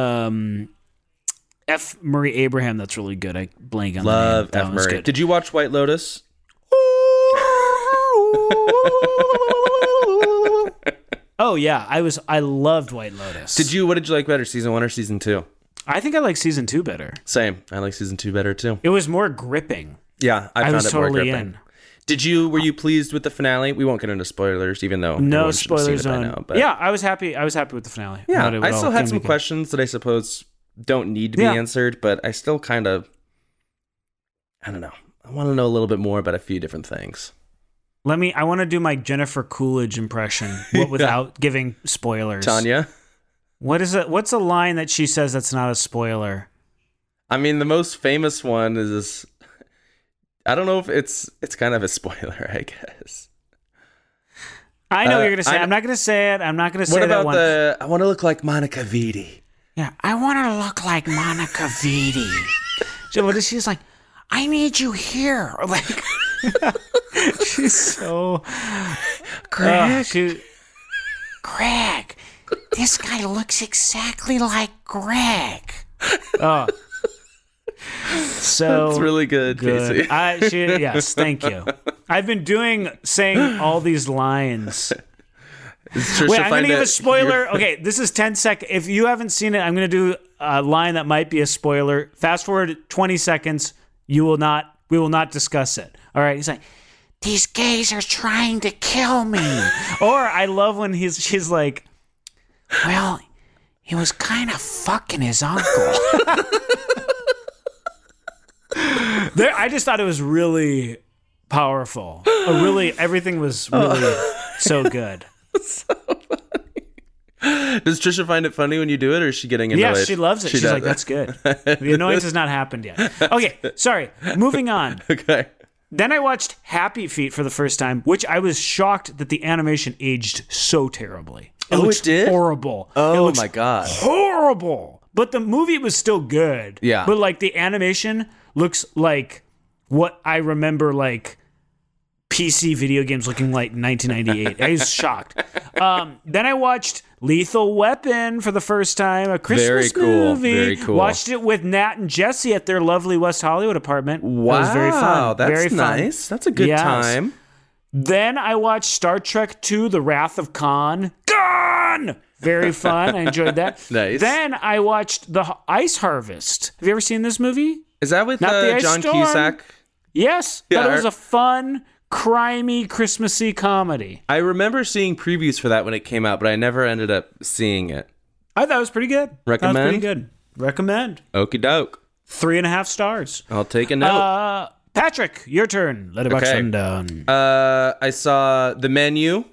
B: F. Murray Abraham that's really good. I blank on the name.
C: Love
B: That
C: F.
B: one was
C: Murray.
B: good.
C: Did you watch White Lotus?
B: Oh yeah, I loved White Lotus.
C: What did you like better, season 1 or season 2?
B: I think I like season 2 better.
C: Same. I like season 2 better too.
B: It was more gripping.
C: Yeah, I found
B: was
C: it more
B: totally
C: gripping.
B: in.
C: Were you pleased with the finale? We won't get into spoilers, even though
B: No
C: everyone should have seen
B: spoilers
C: it by
B: on.
C: now, but
B: Yeah, I was happy. I was happy with the finale.
C: yeah,
B: Not it
C: I
B: all
C: still had
B: came
C: some
B: together.
C: questions that I suppose don't need to be
B: Yeah.
C: answered, but I still kind of, I don't know. I want to know a little bit more about a few different things.
B: I want to do my Jennifer Coolidge impression, without giving spoilers.
C: Tanya?
B: What's a line that she says that's not a spoiler?
C: I mean, the most famous one is, I don't know if it's kind of a spoiler, I guess.
B: I know what you're going to say. I'm not going to say it. I'm not going to say
C: What
B: that
C: about
B: one.
C: I want to look like Monica Vitti?
B: Yeah, I want to look like Monica Vitti. So she's like, I need you here. Like, she's so...
C: Greg.
B: Greg, this guy looks exactly like Greg. Oh. So
C: That's really good,
B: good.
C: Casey.
B: Yes, thank you. I've been saying all these lines. Wait, I'm going to give a spoiler. Okay, this is 10 seconds. If you haven't seen it, I'm going to do a line that might be a spoiler. Fast forward 20 seconds. We will not discuss it. All right. He's like, these gays are trying to kill me. Or I love when she's like, well, he was kind of fucking his uncle. I just thought it was really powerful. Everything was really so good.
C: So funny. Does Trisha find it funny when you do it, or is she getting annoyed?
B: Yeah, she loves it. She's like, that's good. The annoyance has not happened yet. Okay, sorry. Moving on.
C: Okay.
B: Then I watched Happy Feet for the first time, which I was shocked that the animation aged so terribly.
C: It did?
B: Horrible.
C: Oh my God.
B: Horrible. But the movie was still good.
C: Yeah.
B: But like the animation looks like what I remember like PC video games looking like in 1998. I was shocked. Then I watched Lethal Weapon for the first time, a Christmas movie.
C: Very cool.
B: Watched it with Nat and Jesse at their lovely West Hollywood apartment.
C: Wow.
B: It was very fun.
C: That's
B: very fun.
C: nice. That's a good
B: Yes.
C: time.
B: Then I watched Star Trek II, The Wrath of Khan. Gone! Very fun. I enjoyed that.
C: Nice.
B: Then I watched The Ice Harvest. Have you ever seen this movie?
C: Is that with
B: Not the Ice
C: John
B: Storm.
C: Cusack?
B: Yes.
C: Yeah,
B: Thought it was a fun, crimey, Christmassy comedy.
C: I remember seeing previews for that when it came out, but I never ended up seeing it.
B: I thought it was pretty good.
C: Recommend?
B: Thought it was pretty good. Recommend.
C: Okie doke.
B: 3.5 stars.
C: I'll take a note.
B: Patrick, your turn. Letterboxd
C: Okay.
B: Rundown.
C: I saw The Menu.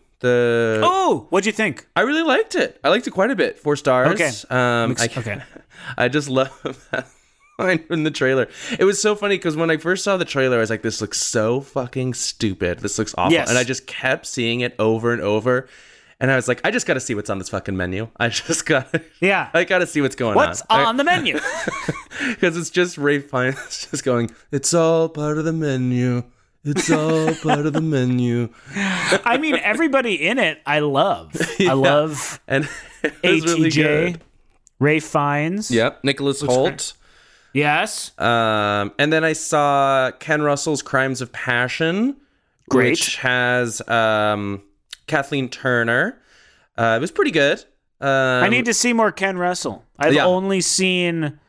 B: Oh, what'd you think?
C: I really liked it. I liked it quite a bit. 4 stars.
B: Okay. Okay.
C: I just love that line from the trailer. It was so funny because when I first saw the trailer, I was like, this looks so fucking stupid. This looks awful.
B: Yes.
C: And I just kept seeing it over and over. And I was like, I just got to see what's on this fucking menu. I
B: Yeah.
C: got to see what's going
B: What's
C: on.
B: on the menu?
C: Because it's just Ray Fiennes just going, it's all part of the menu. It's all part of the menu.
B: I mean, everybody in it, I love. I love
C: And it was really
B: ATJ,
C: good.
B: Ray Fiennes.
C: Yep, Nicholas Hoult.
B: Yes.
C: And then I saw Ken Russell's Crimes of Passion,
B: Great.
C: which has Kathleen Turner. It was pretty good.
B: I need to see more Ken Russell. I've
C: Yeah.
B: only seen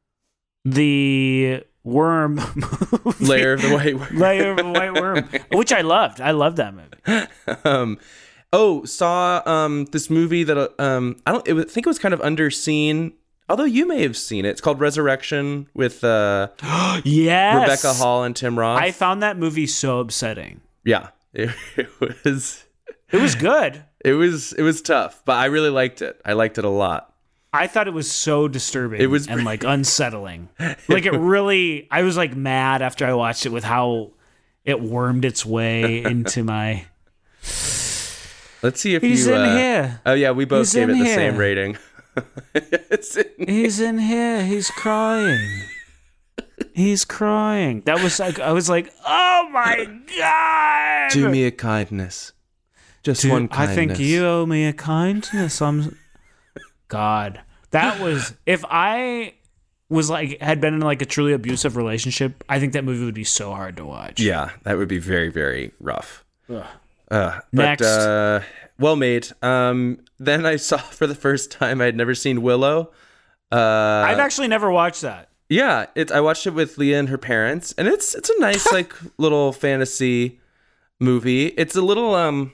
B: the Worm movie.
C: Layer of the White Worm.
B: Layer of the White Worm, which I loved. I loved that movie.
C: Saw this movie that I think it was kind of underseen. Although you may have seen it. It's called Resurrection with
B: Yes.
C: Rebecca Hall and Tim Roth.
B: I found that movie so upsetting.
C: Yeah, it was.
B: It was good.
C: It was tough, but I really liked it. I liked it a lot.
B: I thought it was so disturbing.
C: It was
B: and like unsettling. Like it really. I was like mad after I watched it with how it wormed its way into my.
C: Let's see if
B: He's
C: you.
B: in here.
C: Oh yeah, we both
B: He's
C: gave it
B: in
C: the
B: here.
C: same rating.
B: He's in here. He's crying. He's crying. That was like I was like, oh my god.
C: Do me a kindness. Just
B: Dude,
C: one kindness.
B: I think you owe me a kindness. God. That was if I was like had been in like a truly abusive relationship, I think that movie would be so hard to watch.
C: Yeah, that would be very, very rough.
B: Ugh.
C: But,
B: Next.
C: well made. Then I saw for the first time, I'd never seen Willow.
B: I've actually never watched that.
C: Yeah, I watched it with Leah and her parents, and it's a nice like little fantasy movie. It's a little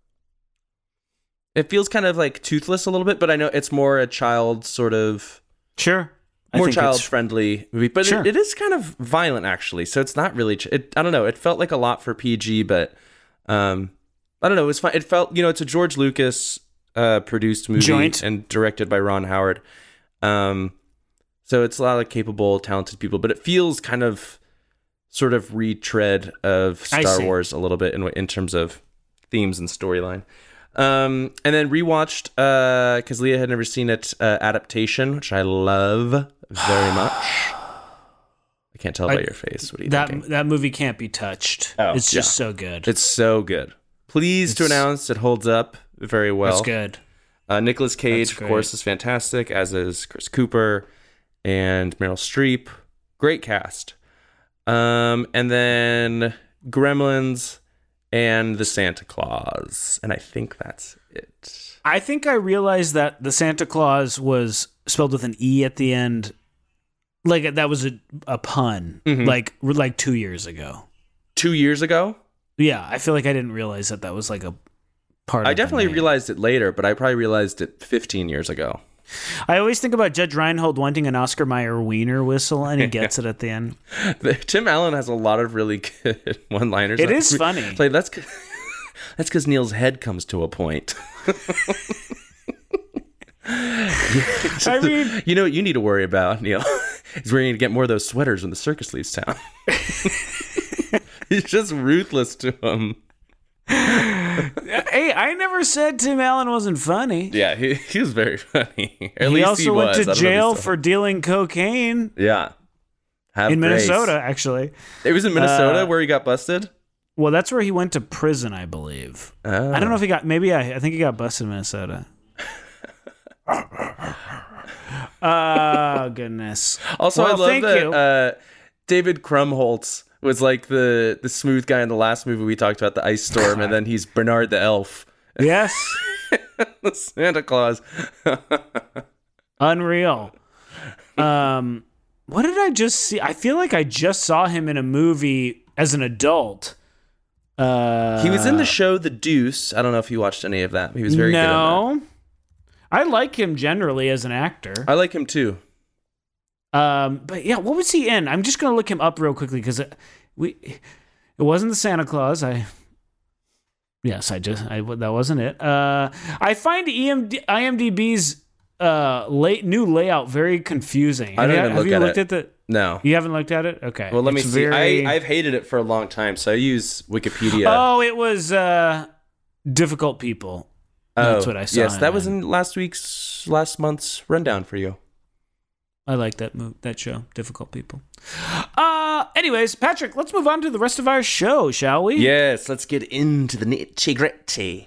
C: it feels kind of like Toothless a little bit, but I know it's more a child sort of
B: Sure.
C: more child friendly movie, but
B: Sure.
C: it is kind of violent actually. So it's not really. I don't know. It felt like a lot for PG, but I don't know. It was fun. It felt it's a George Lucas produced movie
B: Joint.
C: and directed by Ron Howard. So it's a lot of capable, talented people, but it feels kind of sort of retread of Star Wars a little bit in terms of themes and storyline. And then rewatched because Leah had never seen it, Adaptation, which I love very much. I can't tell by your face. What are you thinking?
B: That movie can't be touched. It's just so good.
C: It's so good. Pleased to announce it holds up very well.
B: It's good.
C: Nicolas Cage,
B: That's
C: of course, is fantastic, as is Chris Cooper and Meryl Streep. Great cast. And then Gremlins and the Santa Claus. And I think that's it.
B: I think I realized that the Santa Claus was spelled with an E at the end. Like that was a pun.
C: Mm-hmm.
B: Like 2 years ago.
C: 2 years ago?
B: Yeah, I feel like I didn't realize that was like a part
C: I
B: of the
C: definitely
B: name.
C: realized it later, but I probably realized it 15 years ago.
B: I always think about Judge Reinhold wanting an Oscar Mayer wiener whistle, and he gets it at the end.
C: Tim Allen has a lot of really good one-liners.
B: It is funny.
C: It's like, that's because Neil's head comes to a point.
B: I mean,
C: you know what you need to worry about, Neil, is where you need to get more of those sweaters when the circus leaves town. He's just ruthless to him.
B: hey, I never said Tim Allen wasn't funny.
C: Yeah, he was very funny. At
B: He
C: least
B: also
C: he
B: went
C: was.
B: to
C: I don't know if
B: jail
C: he's still-
B: for dealing cocaine
C: Yeah. Have
B: in
C: grace.
B: Minnesota, actually.
C: It was in Minnesota where he got busted?
B: Well, that's where he went to prison, I believe.
C: Oh.
B: I don't know if he got, I think he got busted in Minnesota. Oh, goodness.
C: Also,
B: Well,
C: I love
B: thank you.
C: that David Krumholtz was like the smooth guy in the last movie we talked about, the Ice Storm, and then he's Bernard the Elf.
B: Yes.
C: The Santa Claus.
B: Unreal. What did I just see? I feel like I just saw him in a movie as an adult.
C: He was in the show The Deuce. I don't know if you watched any of that. He was very good in that.
B: No. I like him generally as an actor.
C: I like him too.
B: But yeah, what was he in? I'm just gonna look him up real quickly because it wasn't the Santa Claus. That wasn't it. I find IMDb's new layout very confusing.
C: I don't even look
B: have you
C: at
B: looked
C: it.
B: at the?
C: No.
B: You haven't looked at it? Okay.
C: Well, let me
B: It's
C: see.
B: very-
C: I've hated it for a long time, so I use Wikipedia.
B: Oh, it was Difficult People. That's what I saw.
C: Yes, that was in last month's rundown for you.
B: I like that show, Difficult People. Anyways, Patrick, let's move on to the rest of our show, shall we?
C: Yes, let's get into the nitty-gritty.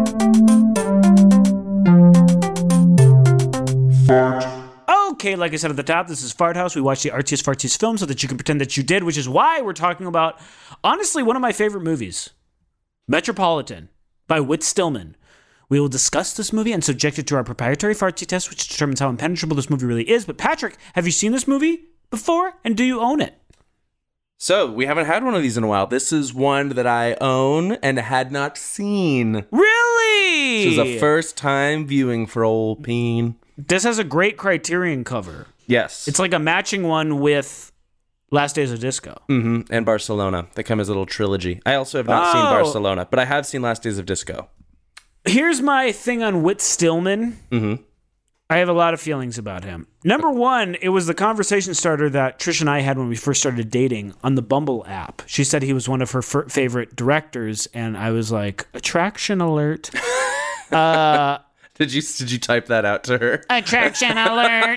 B: Okay, like I said at the top, this is Fart House. We watch the artsiest, fartsiest films so that you can pretend that you did, which is why we're talking about, honestly, one of my favorite movies, Metropolitan by Whit Stillman. We will discuss this movie and subject it to our proprietary fartsy test, which determines how impenetrable this movie really is. But Patrick, have you seen this movie before, and do you own it?
C: So, we haven't had one of these in a while. This is one that I own and had not seen.
B: Really?
C: This was a first-time viewing for old Peen.
B: This has a great Criterion cover.
C: Yes.
B: It's like a matching one with Last Days of Disco.
C: And Barcelona. They come as a little trilogy. I also have not seen Barcelona, but I have seen Last Days of Disco.
B: Here's my thing on Whit Stillman. I have a lot of feelings about him. Number one, it was the conversation starter that Trish and I had when we first started dating on the Bumble app. She said he was one of her favorite directors, and I was like, attraction alert.
C: Did you type that out to her?
B: Attraction alert.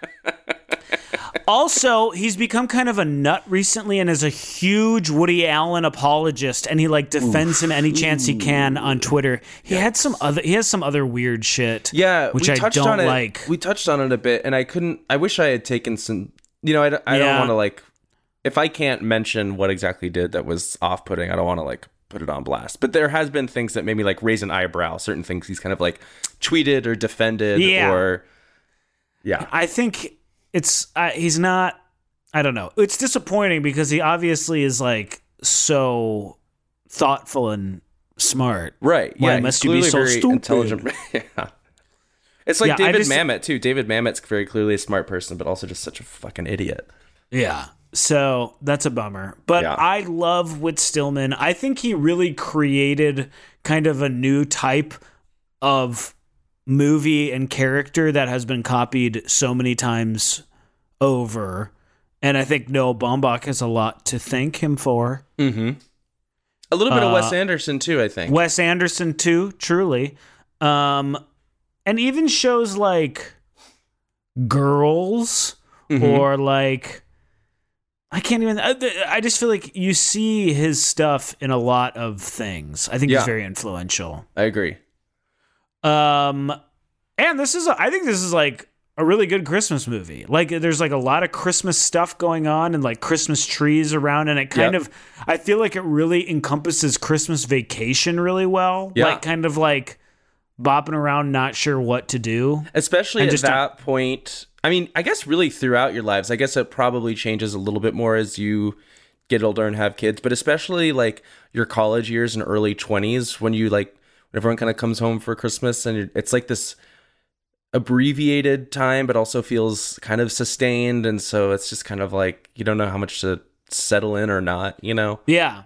B: Also, he's become kind of a nut recently and is a huge Woody Allen apologist, and he like defends him any chance he can on Twitter. He has some other weird shit.
C: Yeah,
B: which
C: we
B: I
C: touched
B: don't
C: on it.
B: like.
C: We touched on it a bit, and I wish I had taken some. I don't want to like. If I can't mention what exactly did that was off-putting, I don't want to like put it on blast. But there has been things that made me like raise an eyebrow. Certain things he's kind of like tweeted or defended or
B: I think it's he's not. I don't know. It's disappointing because he obviously is like so thoughtful and smart.
C: Right.
B: Why
C: Yeah.
B: must
C: he's
B: you be
C: clearly
B: so
C: very
B: stupid?
C: intelligent. Yeah. It's like
B: Yeah,
C: David Mamet too. David Mamet's very clearly a smart person, but also just such a fucking idiot.
B: Yeah. So that's a bummer. But
C: Yeah.
B: I love Whit Stillman. I think he really created kind of a new type of movie and character that has been copied so many times over. And I think Noah Baumbach has a lot to thank him for.
C: Mm-hmm. A little bit of Wes Anderson too, I think.
B: Wes Anderson too, truly. And even shows like Girls or like I can't even I just feel like you see his stuff in a lot of things. I think he's very influential.
C: I agree.
B: And I think this is like a really good Christmas movie. Like there's like a lot of Christmas stuff going on and like Christmas trees around, and it kind of I feel like it really encompasses Christmas Vacation really well.
C: Yeah.
B: Like kind of like bopping around not sure what to do.
C: Especially
B: And
C: at
B: just
C: that point. I mean, I guess really throughout your lives. I guess it probably changes a little bit more as you get older and have kids, but especially like your college years and early 20s when you like when everyone kind of comes home for Christmas and it's like this abbreviated time but also feels kind of sustained, and so it's just kind of like you don't know how much to settle in or not, you know?
B: Yeah.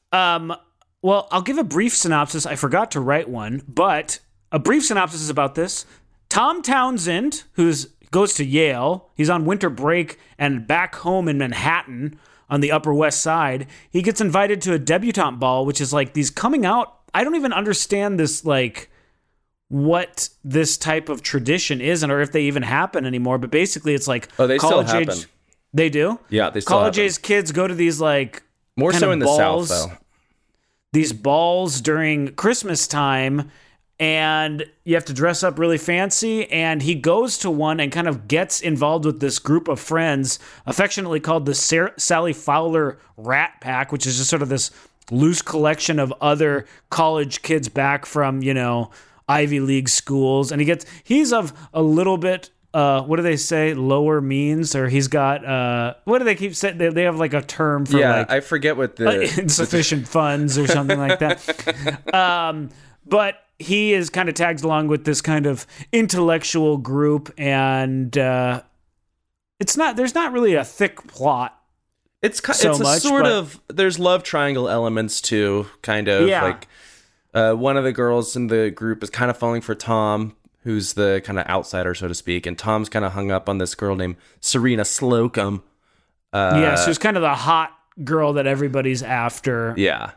B: Well, I'll give a brief synopsis. I forgot to write one, but a brief synopsis is about this. Tom Townsend, goes to Yale, he's on winter break and back home in Manhattan on the Upper West Side. He gets invited to a debutante ball, which is like these coming out. I don't even understand this, like what this type of tradition is and or if they even happen anymore. But basically it's like
C: they
B: college
C: still
B: age.
C: happen.
B: They do?
C: Yeah, they still
B: college
C: happen.
B: age kids go to these like
C: More
B: kind
C: so
B: of
C: in the
B: balls,
C: South, though.
B: these balls during Christmas time, and you have to dress up really fancy. And he goes to one and kind of gets involved with this group of friends, affectionately called the Sally Fowler Rat Pack, which is just sort of this loose collection of other college kids back from, Ivy League schools. And he's of a little bit, what do they say? Lower means, or he's got, what do they keep saying? They have like a term for
C: I forget what the
B: insufficient funds or something like that. But he is kind of tagged along with this kind of intellectual group, and there's not really a thick plot.
C: It's
B: so
C: a
B: much,
C: sort
B: but-
C: of there's love triangle elements too, kind of like one of the girls in the group is kind of falling for Tom, who's the kind of outsider, so to speak, and Tom's kind of hung up on this girl named Serena Slocum.
B: She's kind of the hot girl that everybody's after.
C: Yeah.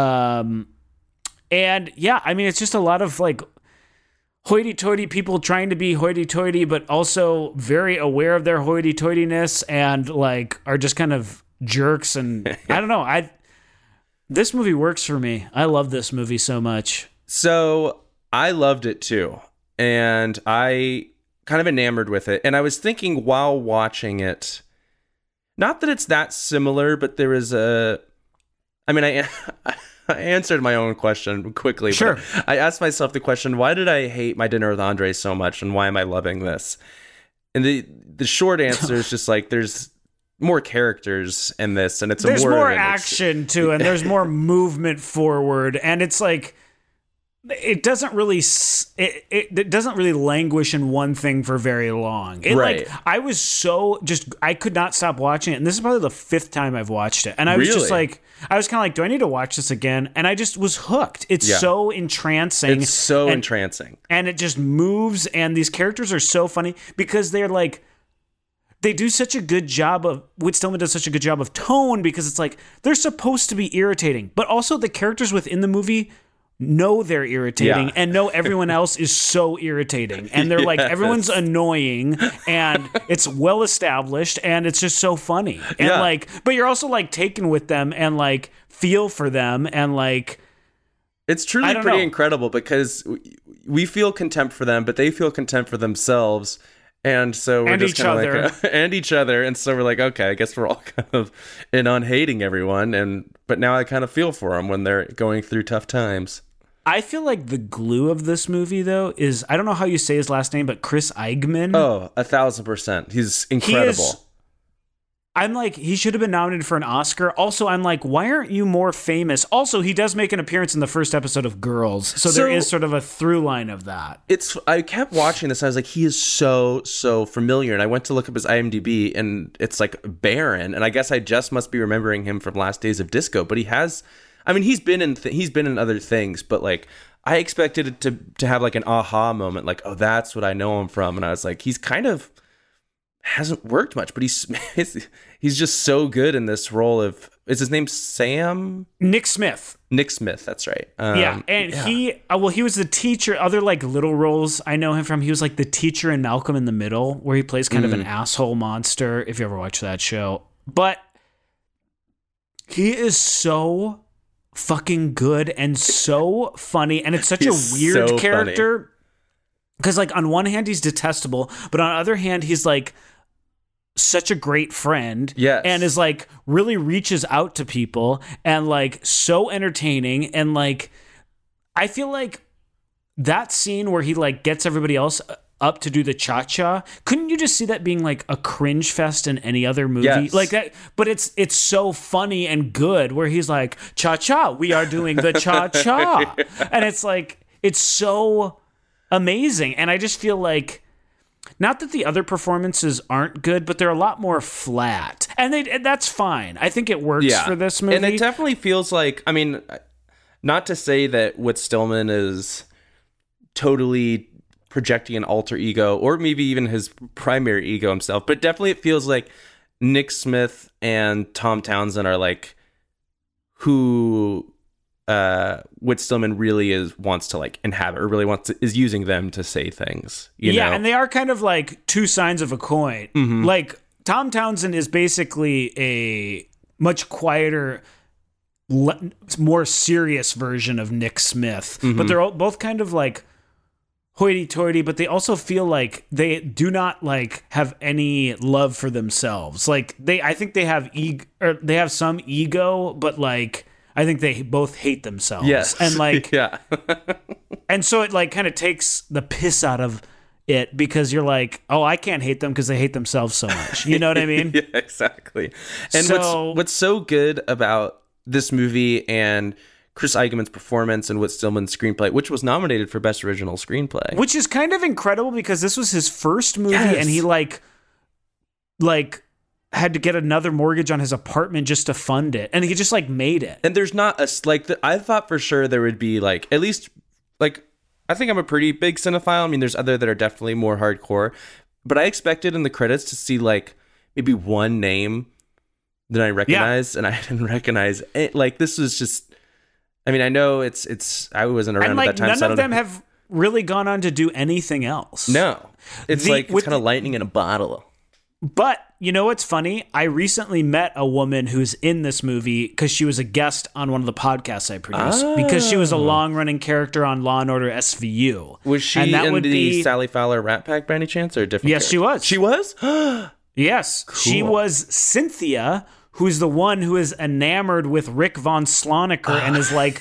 B: And yeah, I mean, it's just a lot of like hoity-toity people trying to be hoity-toity, but also very aware of their hoity-toityness and like are just kind of jerks. And I don't know. This movie works for me. I love this movie so much.
C: So I loved it too. And I kind of enamored with it. And I was thinking while watching it, not that it's that similar, but there is I answered my own question quickly.
B: Sure.
C: But I asked myself the question, why did I hate My Dinner with Andre so much? And why am I loving this? And the short answer is just like, there's more characters in this, and
B: There's more action too, and there's more movement forward, and it's like it doesn't really languish in one thing for very long.
C: Right.
B: I was so I could not stop watching it, and this is probably the 5th time I've watched it, and I was just like, I was kind of like, do I need to watch this again? And I just was hooked. It's so entrancing.
C: It's so entrancing,
B: and it just moves, and these characters are so funny because they're like. They do such a good job Whit Stillman does such a good job of tone, because it's like they're supposed to be irritating, but also the characters within the movie know they're irritating and know everyone else is so irritating, and they're like everyone's annoying, and it's well established, and it's just so funny, and like, but you're also like taken with them and like feel for them, and like
C: it's truly pretty incredible because we feel contempt for them, but they feel contempt for themselves. And so we're
B: And
C: just
B: each
C: kind of
B: other.
C: like, and each other. And so we're like, okay, I guess we're all kind of in on hating everyone. But now I kind of feel for them when they're going through tough times.
B: I feel like the glue of this movie, though, is, I don't know how you say his last name, but Chris Eichmann.
C: Oh, 1,000%. He's incredible.
B: I'm like, he should have been nominated for an Oscar. Also, I'm like, why aren't you more famous? Also, he does make an appearance in the first episode of Girls. So there is sort of a through line of that.
C: I kept watching this. And I was like, he is so familiar. And I went to look up his IMDb, and it's like barren. And I guess I just must be remembering him from Last Days of Disco. But he has, I mean, he's been in other things. But like, I expected it to have like an aha moment. Like, oh, that's what I know him from. And I was like, he's kind of hasn't worked much, but he's just so good in this role of, is his name Sam?
B: Nick Smith.
C: Nick Smith, that's right.
B: He was the teacher. Other like little roles I know him from. He was like the teacher in Malcolm in the Middle, where he plays kind of an asshole monster. If you ever watch that show, but he is so fucking good and so funny, and it's such a weird
C: so
B: character. Because like on one hand he's detestable, but on the other hand he's like such a great friend,
C: yes,
B: and is like really reaches out to people and like so entertaining. And like I feel like that scene where he like gets everybody else up to do the cha-cha, couldn't you just see that being like a cringe fest in any other movie?
C: Yes.
B: Like that, but it's so funny and good where he's like, cha-cha, we are doing the cha-cha. And it's like, it's so amazing. And I just feel like, not that the other performances aren't good, but they're a lot more flat. And that's fine. I think it works for this movie.
C: And it definitely feels like, I mean, not to say that Whit Stillman is totally projecting an alter ego, or maybe even his primary ego himself, but definitely it feels like Nick Smith and Tom Townsend are like who Whit Stillman really wants to like inhabit, or really is using them to say things. You know?
B: And they are kind of like two sides of a coin.
C: Mm-hmm.
B: Like Tom Townsend is basically a much quieter, more serious version of Nick Smith, but they're both kind of like hoity-toity, but they also feel like they do not like have any love for themselves. Like I think they have they have some ego, but like I think they both hate themselves.
C: Yes.
B: And like,
C: yeah.
B: And so it like kind of takes the piss out of it, because you're like, oh, I can't hate them because they hate themselves so much. You know what I mean?
C: Yeah, exactly. And what's so good about this movie and Chris Eichmann's performance and Whit Stillman's screenplay, which was nominated for Best Original Screenplay.
B: Which is kind of incredible, because this was his first movie,
C: Yes.
B: and he like had to get another mortgage on his apartment just to fund it, and he just like made it.
C: And there's not I thought for sure there would be like, at least like, I think I'm a pretty big cinephile. I mean, there's other that are definitely more hardcore, but I expected in the credits to see like maybe one name that I recognized, and I didn't recognize it. Like, this was just, I mean, I know it's I wasn't around
B: And like
C: at that time.
B: none of them have really gone on to do anything else.
C: No, it's like, it's kind of
B: the-
C: lightning in a bottle.
B: But you know what's funny? I recently met a woman who's in this movie because she was a guest on one of the podcasts I produced, because she was a long-running character on Law & Order SVU.
C: Was she
B: And that
C: in
B: would
C: the
B: be-
C: Sally Fowler Rat Pack by any chance, or a different
B: Yes, she
C: character?
B: was.
C: She was?
B: Yes, she was Cynthia, who's the one who is enamored with Rick Von Sloniker and is like,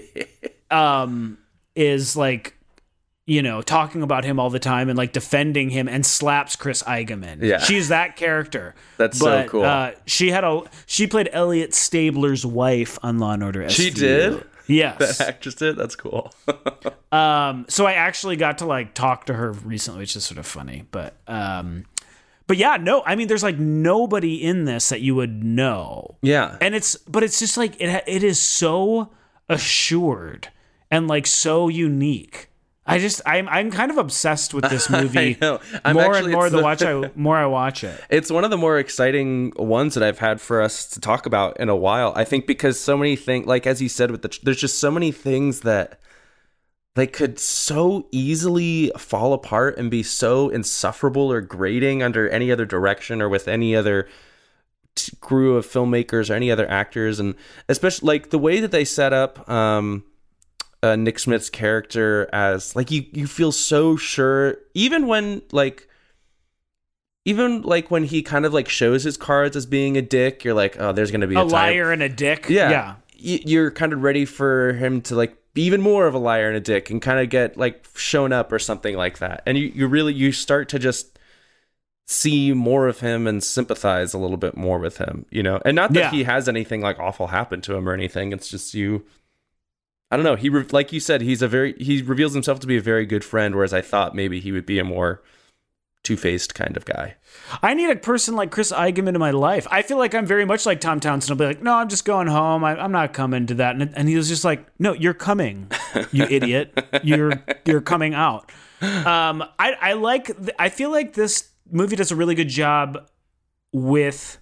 B: you know, talking about him all the time and like defending him, and slaps Chris Eichmann.
C: Yeah.
B: She's that character.
C: That's so cool.
B: She played Elliot Stabler's wife on Law & Order SVU.
C: She did?
B: Yes.
C: That actress did? That's cool.
B: So I actually got to like talk to her recently, which is sort of funny. But yeah, no, I mean, there's like nobody in this that you would know.
C: Yeah.
B: And it's just like, it is so assured and like so unique. I'm kind of obsessed with this movie.
C: I know.
B: More I watch it.
C: It's one of the more exciting ones that I've had for us to talk about in a while. I think because so many things, like as you said, there's just so many things that they could so easily fall apart and be so insufferable or grating under any other direction or with any other crew of filmmakers or any other actors. And especially like the way that they set up Nick Smith's character as like, you feel so sure, even when like even like when he kind of like shows his cards as being a dick, you're like, oh, there's gonna be a time.
B: liar and a dick.
C: Yeah. You're kind of ready for him to like be even more of a liar and a dick and kind of get like shown up or something like that. And you start to just see more of him and sympathize a little bit more with him, you know? And not that he has anything like awful happen to him or anything. It's just I don't know. Like you said, he reveals himself to be a very good friend, whereas I thought maybe he would be a more two-faced kind of guy.
B: I need a person like Chris Eigeman in my life. I feel like I'm very much like Tom Townsend. I'll be like, no, I'm just going home. I'm not coming to that. And he was just like, no, you're coming, you idiot. You're coming out. I feel like this movie does a really good job with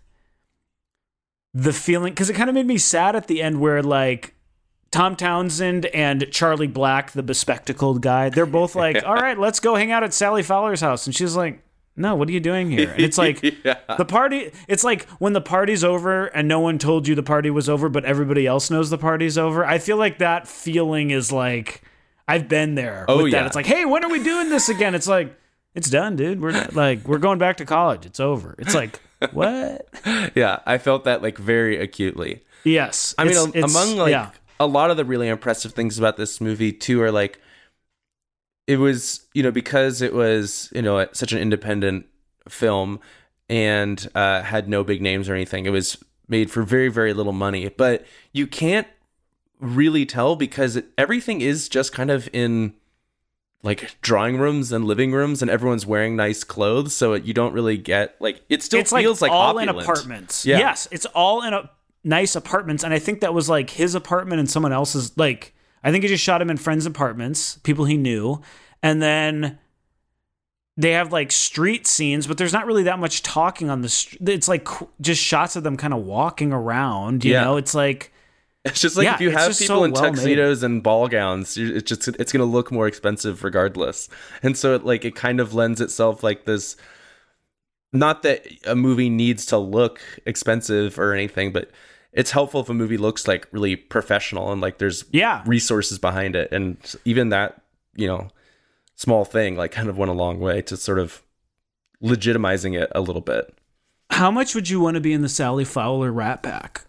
B: the feeling, because it kind of made me sad at the end where like Tom Townsend and Charlie Black, the bespectacled guy, they're both like, all right, let's go hang out at Sally Fowler's house. And she's like, no, what are you doing here? And it's like the party. It's like when the party's over and no one told you the party was over, but everybody else knows the party's over. I feel like that feeling is like, I've been there with that. It's like, hey, when are we doing this again? It's like, it's done, dude. We're going back to college. It's over. It's like, what?
C: Yeah, I felt that like very acutely.
B: Yes.
C: I mean, among like a lot of the really impressive things about this movie too are like, it was, you know, because it was, you know, such an independent film and had no big names or anything. It was made for very, very little money, but you can't really tell because everything is just kind of in like drawing rooms and living rooms, and everyone's wearing nice clothes, so you don't really get like it still feels like
B: all
C: opulent.
B: In apartments. Yeah. Yes, it's all in nice apartments, and I think that was like his apartment and someone else's. Like I think he just shot him in friends' apartments, people he knew, and then they have like street scenes, but there's not really that much talking on the street. It's like just shots of them kind of walking around. You know, it's like.
C: It's just like if you have people in tuxedos and ball gowns, it's going to look more expensive regardless. And so it kind of lends itself like this, not that a movie needs to look expensive or anything, but it's helpful if a movie looks like really professional and like there's resources behind it. And even that, you know, small thing like kind of went a long way to sort of legitimizing it a little bit.
B: How much would you want to be in the Sally Fowler Rat Pack?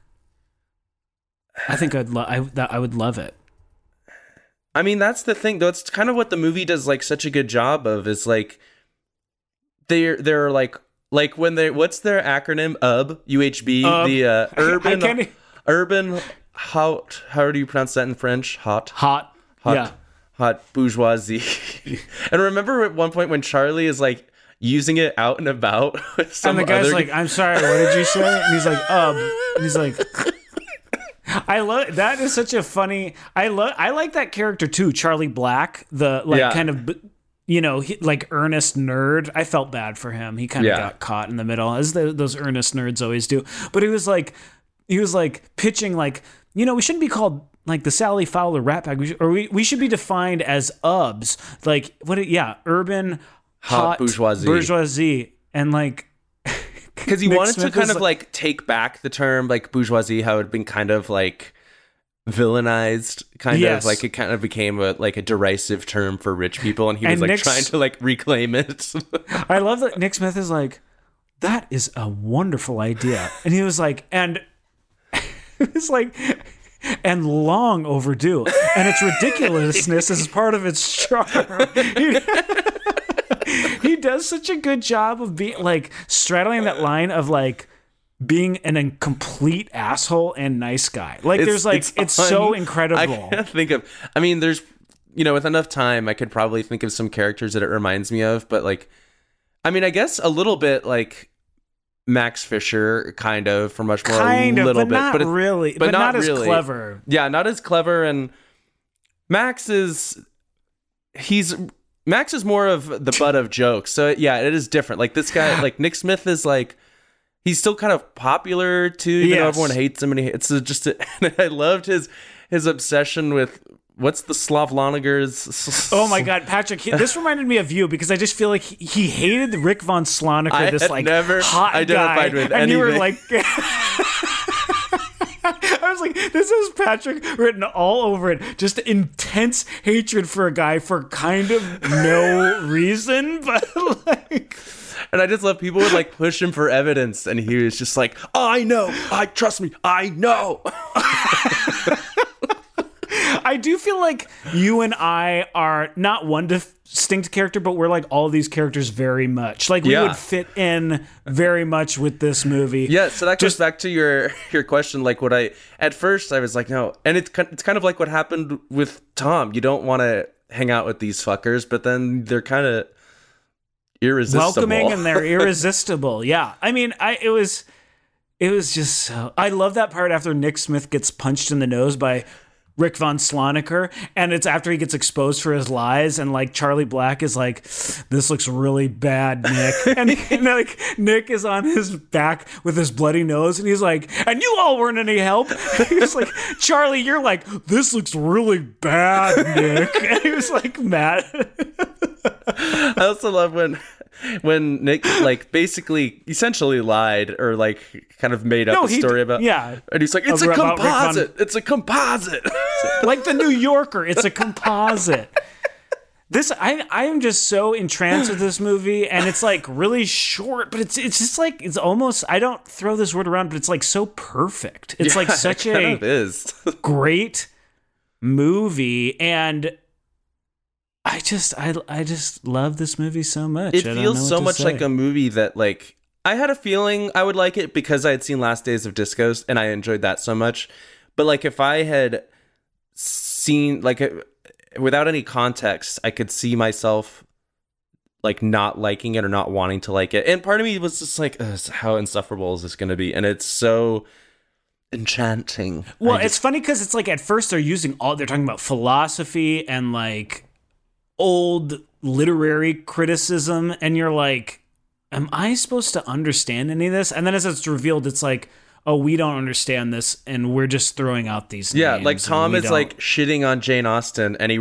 B: I think I would love it.
C: I mean, that's the thing, though. It's kind of what the movie does like such a good job of is like they're like when they what's their acronym? UHB, the urban how do you pronounce that in French? Hot bourgeoisie. And remember at one point when Charlie is like using it out and about with some
B: and the guy's like, I'm sorry, what did you say? And he's like, and he's like. I love that is such a funny. I like that character too, Charlie Black, the kind of, you know, like earnest nerd. I felt bad for him. He kind of got caught in the middle, as those earnest nerds always do. But he was like pitching like, you know, we shouldn't be called like the Sally Fowler Rat Pack, we should be defined as UBS, like urban hot bourgeoisie, and like.
C: Because he wanted to kind of like take back the term like bourgeoisie, how it had been kind of like villainized, kind of like it kind of became a derisive term for rich people, and he was like trying to like reclaim it.
B: I love that Nick Smith is like, that is a wonderful idea, and he was like, and it's like, and long overdue, and its ridiculousness is part of its charm. He does such a good job of being like straddling that line of like being a complete asshole and nice guy. Like it's so incredible.
C: I can't think of. I mean, there's with enough time, I could probably think of some characters that it reminds me of. But like, I mean, I guess a little bit like Max Fisher, kind of for much more but not
B: really, but not as clever.
C: Yeah, not as clever. And Max is more of the butt of jokes. So yeah, it is different. Like this guy, like Nick Smith is like, he's still kind of popular too, even though everyone hates him. And and I loved his obsession with what's the Slavlonagers.
B: Oh my God, Patrick, this reminded me of you because I just feel like he hated Rick Von Slonaker, this like
C: never
B: hot
C: identified
B: guy.
C: with
B: and
C: anything.
B: You were like, I was like, this is Patrick written all over it. Just intense hatred for a guy for kind of no reason, but like.
C: And I just love people would like push him for evidence, and he was just like, I know, trust me, I know.
B: I do feel like you and I are not one distinct character, but we're like all these characters very much. Like we would fit in very much with this movie.
C: Yeah, so that goes back to your question. Like at first I was like, no. And it's kind of like what happened with Tom. You don't want to hang out with these fuckers, but then they're kind of irresistible.
B: Welcoming and they're irresistible. Yeah. I mean, it was just so... I love that part after Nick Smith gets punched in the nose by Rick Von Sloniker, and it's after he gets exposed for his lies, and like Charlie Black is like, this looks really bad, Nick. And like Nick is on his back with his bloody nose, and he's like, and you all weren't any help. He's like, Charlie, you're like, this looks really bad, Nick. And he was like mad.
C: I also love when Nick like basically essentially lied or like kind of made up a story about, and he's like, it's a composite.
B: Like the New Yorker, it's a composite. This I am just so entranced with this movie, and it's like really short, but it's just like, it's almost, I don't throw this word around, but it's like so perfect. It's like such a great movie, and I just love this movie so much.
C: It feels so much like a movie that, like, I had a feeling I would like it because I had seen Last Days of Disco and I enjoyed that so much. But like, if I had seen, like, without any context, I could see myself like not liking it or not wanting to like it. And part of me was just like, how insufferable is this going to be? And it's so enchanting.
B: Well, it's funny because it's like at first they're talking about philosophy and like old literary criticism, and you're like, am I supposed to understand any of this? And then as it's revealed, it's like, oh, we don't understand this, and we're just throwing out these names.
C: Like Tom is like shitting on Jane Austen, and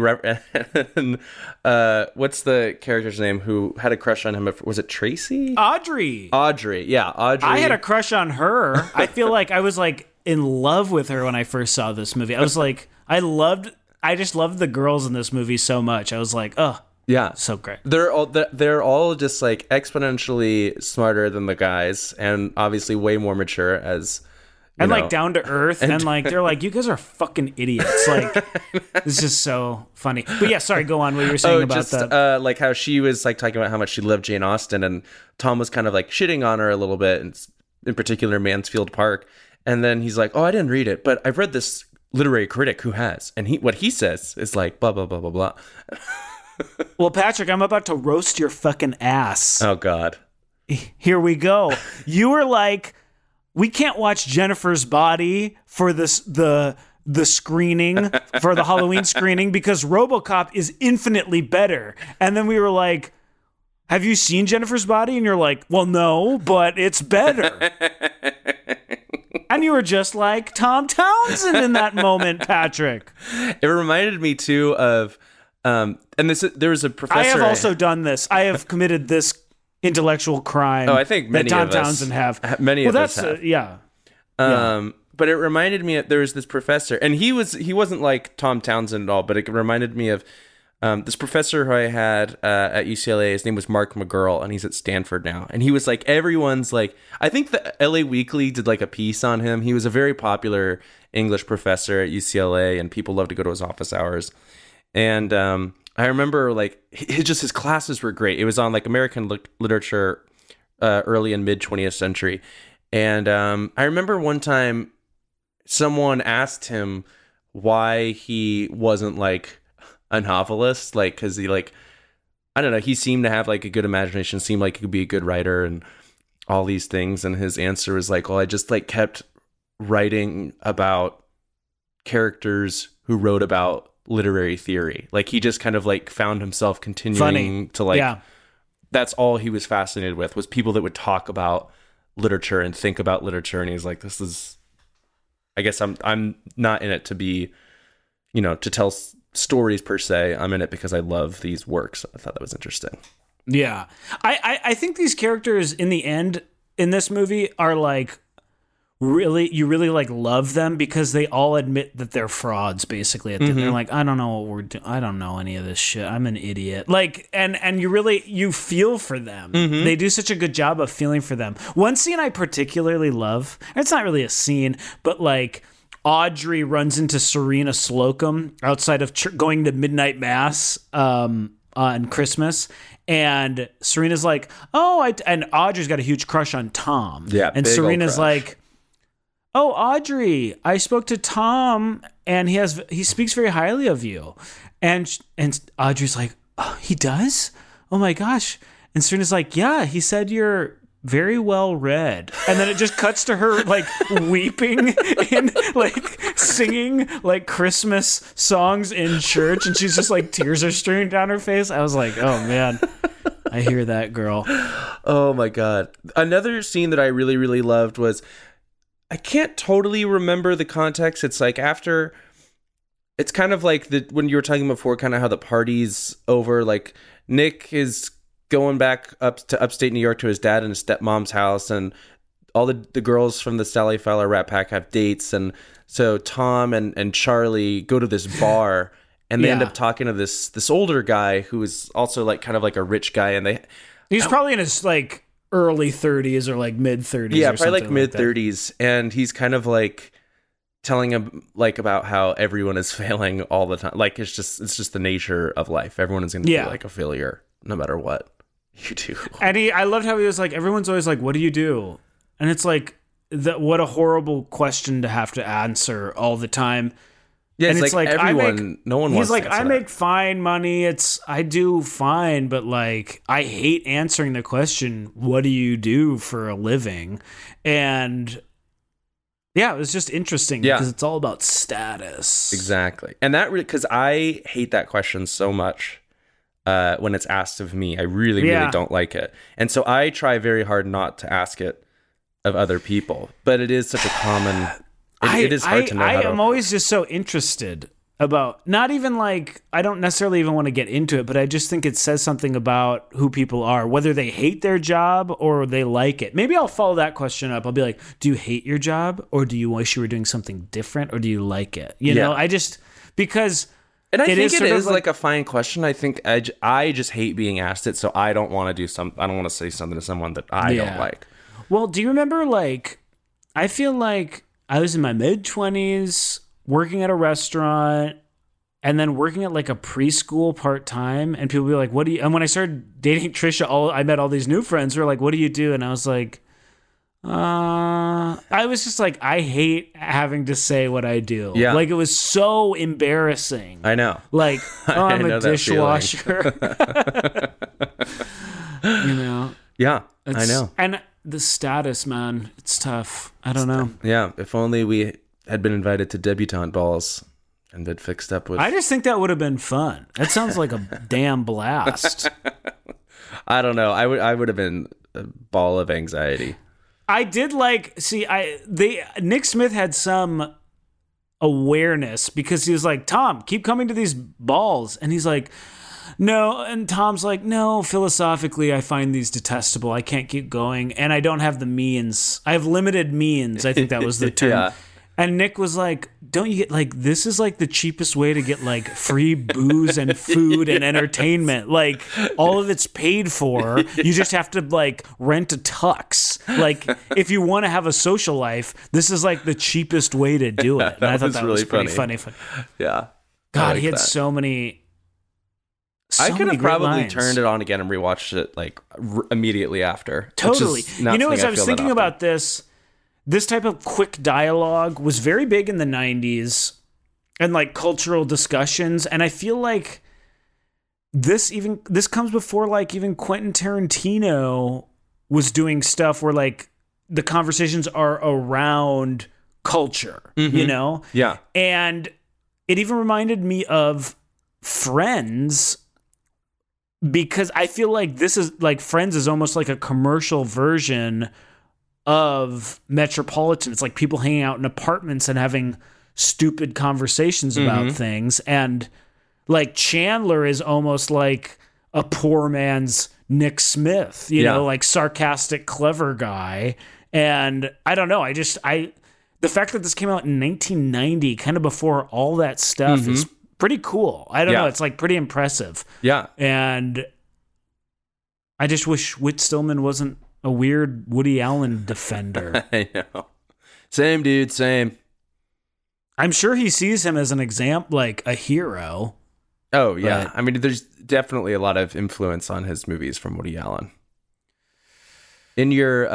C: what's the character's name who had a crush on him? Was it Tracy?
B: Audrey.
C: Yeah, Audrey.
B: I had a crush on her. I feel like I was like in love with her when I first saw this movie. I was like, I just loved the girls in this movie so much. I was like, oh, yeah, so great.
C: They're all just like exponentially smarter than the guys, and obviously way more mature and
B: like down to earth, and like they're like, you guys are fucking idiots. Like, it's just so funny. But yeah, sorry, go on. What you were saying about that?
C: Like how she was like talking about how much she loved Jane Austen, and Tom was kind of like shitting on her a little bit, and in particular Mansfield Park. And then he's like, oh, I didn't read it, but I've read this literary critic who has, and what he says is like blah blah blah blah blah.
B: Well, Patrick, I'm about to roast your fucking ass.
C: Oh God.
B: Here we go. You were like, we can't watch Jennifer's Body for the screening, for the Halloween screening, because RoboCop is infinitely better. And then we were like, have you seen Jennifer's Body? And you're like, well, no, but it's better. And you were just like Tom Townsend in that moment, Patrick.
C: It reminded me too of, there was a professor.
B: I have also done this. I have committed this intellectual crime.
C: Oh, I think many
B: that Tom
C: of us,
B: Townsend have.
C: Many of us have.
B: Yeah.
C: But it reminded me of, there was this professor, and he wasn't like Tom Townsend at all, but it reminded me of this professor who I had at UCLA. His name was Mark McGurl, and he's at Stanford now. And he was like, everyone's like, I think the LA Weekly did like a piece on him. He was a very popular English professor at UCLA, and people loved to go to his office hours. And I remember like his classes were great. It was on like American literature, early and mid 20th century. And I remember one time someone asked him why he wasn't like a novelist, like, because he like, I don't know, he seemed to have like a good imagination, seemed like he could be a good writer and all these things. And his answer was like, well, I just like kept writing about characters who wrote about literary theory. Like he just kind of like found himself continuing to like, that's all he was fascinated with, was people that would talk about literature and think about literature. And he's like, this is, I guess I'm not in it to be, to tell stories per se. I'm in it because I love these works. I thought that was interesting.
B: Yeah. I think these characters in the end in this movie are like you really like love them because they all admit that they're frauds basically. They're like, I don't know what we're doing. I don't know any of this shit. I'm an idiot. Like, and you feel for them. They do such a good job of feeling for them. One scene I particularly love, it's not really a scene, but like Audrey runs into Serena Slocum outside of going to midnight mass on Christmas. And Serena's like, and Audrey's got a huge crush on Tom.
C: Yeah,
B: and Serena's like, oh, Audrey, I spoke to Tom, and he speaks very highly of you. And Audrey's like, oh, he does? Oh my gosh. And Serena's like, yeah, he said you're very well read. And then it just cuts to her like weeping and like singing like Christmas songs in church, and she's just like tears are streaming down her face. I was like, oh man, I hear that, girl.
C: Oh my God. Another scene that I really, really loved was, I can't totally remember the context. It's like after, it's kind of like when you were talking before, kind of how the party's over, like Nick is going back up to upstate New York to his dad and his stepmom's house, and all the girls from the Sally Fowler Rat Pack have dates, and so Tom and Charlie go to this bar, and they end up talking to this older guy who is also like kind of like a rich guy, and
B: he's probably in his like early 30s or like mid 30s.
C: Yeah, probably like mid 30s, and he's kind of like telling him like about how everyone is failing all the time. Like it's just the nature of life. Everyone is going to be like a failure no matter what you do.
B: And I loved how he was like, everyone's always like, what do you do? And it's like, what a horrible question to have to answer all the time.
C: Yeah, and it's like everyone, no one wants to answer that.
B: He's like, I make fine money. I do fine, but like, I hate answering the question, what do you do for a living? And yeah, it was just interesting because it's all about status.
C: Exactly. And that really, because I hate that question so much when it's asked of me. I really, really don't like it. And so I try very hard not to ask it of other people, but it is such a common... It is hard to know. I am
B: always just so interested about, not even like, I don't necessarily even want to get into it, but I just think it says something about who people are, whether they hate their job or they like it. Maybe I'll follow that question up. I'll be like, do you hate your job, or do you wish you were doing something different, or do you like it? You know, because...
C: And I think it is like a fine question. I think I just hate being asked it, so I don't want to I don't want to say something to someone that I don't like.
B: Well, do you remember, like, I feel like I was in my mid-20s, working at a restaurant, and then working at like a preschool part-time, and people would be like, what do you... And when I started dating Trisha, I met all these new friends who were like, what do you do? And I was like, I was just like, I hate having to say what I do. Yeah. Like, it was so embarrassing.
C: I know.
B: Like, I'm a dishwasher. You know?
C: Yeah, I know.
B: And the status, man, it's tough. I don't know.
C: Yeah, if only we had been invited to debutante balls and been fixed up with...
B: I just think that would have been fun. That sounds like a damn blast.
C: I don't know. I would have been a ball of anxiety.
B: I did like... See, Nick Smith had some awareness because he was like, Tom, keep coming to these balls. And he's like... No, and Tom's like, no, philosophically, I find these detestable. I can't keep going, and I don't have the means. I have limited means. I think that was the term. Yeah. And Nick was like, don't you get, like, this is like the cheapest way to get like free booze and food and entertainment. Like, all of it's paid for. You just have to like rent a tux. Like, if you want to have a social life, this is like the cheapest way to do it. And I thought that really was pretty funny.
C: Yeah.
B: God, like he had so many...
C: I could have probably turned it on again and rewatched it like immediately after.
B: Totally. You know, as I was thinking about this type of quick dialogue was very big in the 90s and like cultural discussions. And I feel like this comes before like even Quentin Tarantino was doing stuff where like the conversations are around culture, you know?
C: Yeah.
B: And it even reminded me of Friends, because I feel like this is like Friends is almost like a commercial version of Metropolitan. It's like people hanging out in apartments and having stupid conversations about things. And like Chandler is almost like a poor man's Nick Smith, you know, like sarcastic, clever guy. And I don't know. The fact that this came out in 1990, kind of before all that stuff, is pretty cool. I don't know. It's like pretty impressive.
C: Yeah.
B: And I just wish Whit Stillman wasn't a weird Woody Allen defender.
C: I know. Same, dude. Same.
B: I'm sure he sees him as an example, like a hero.
C: Oh, yeah.
B: But
C: I mean, there's definitely a lot of influence on his movies from Woody Allen. In your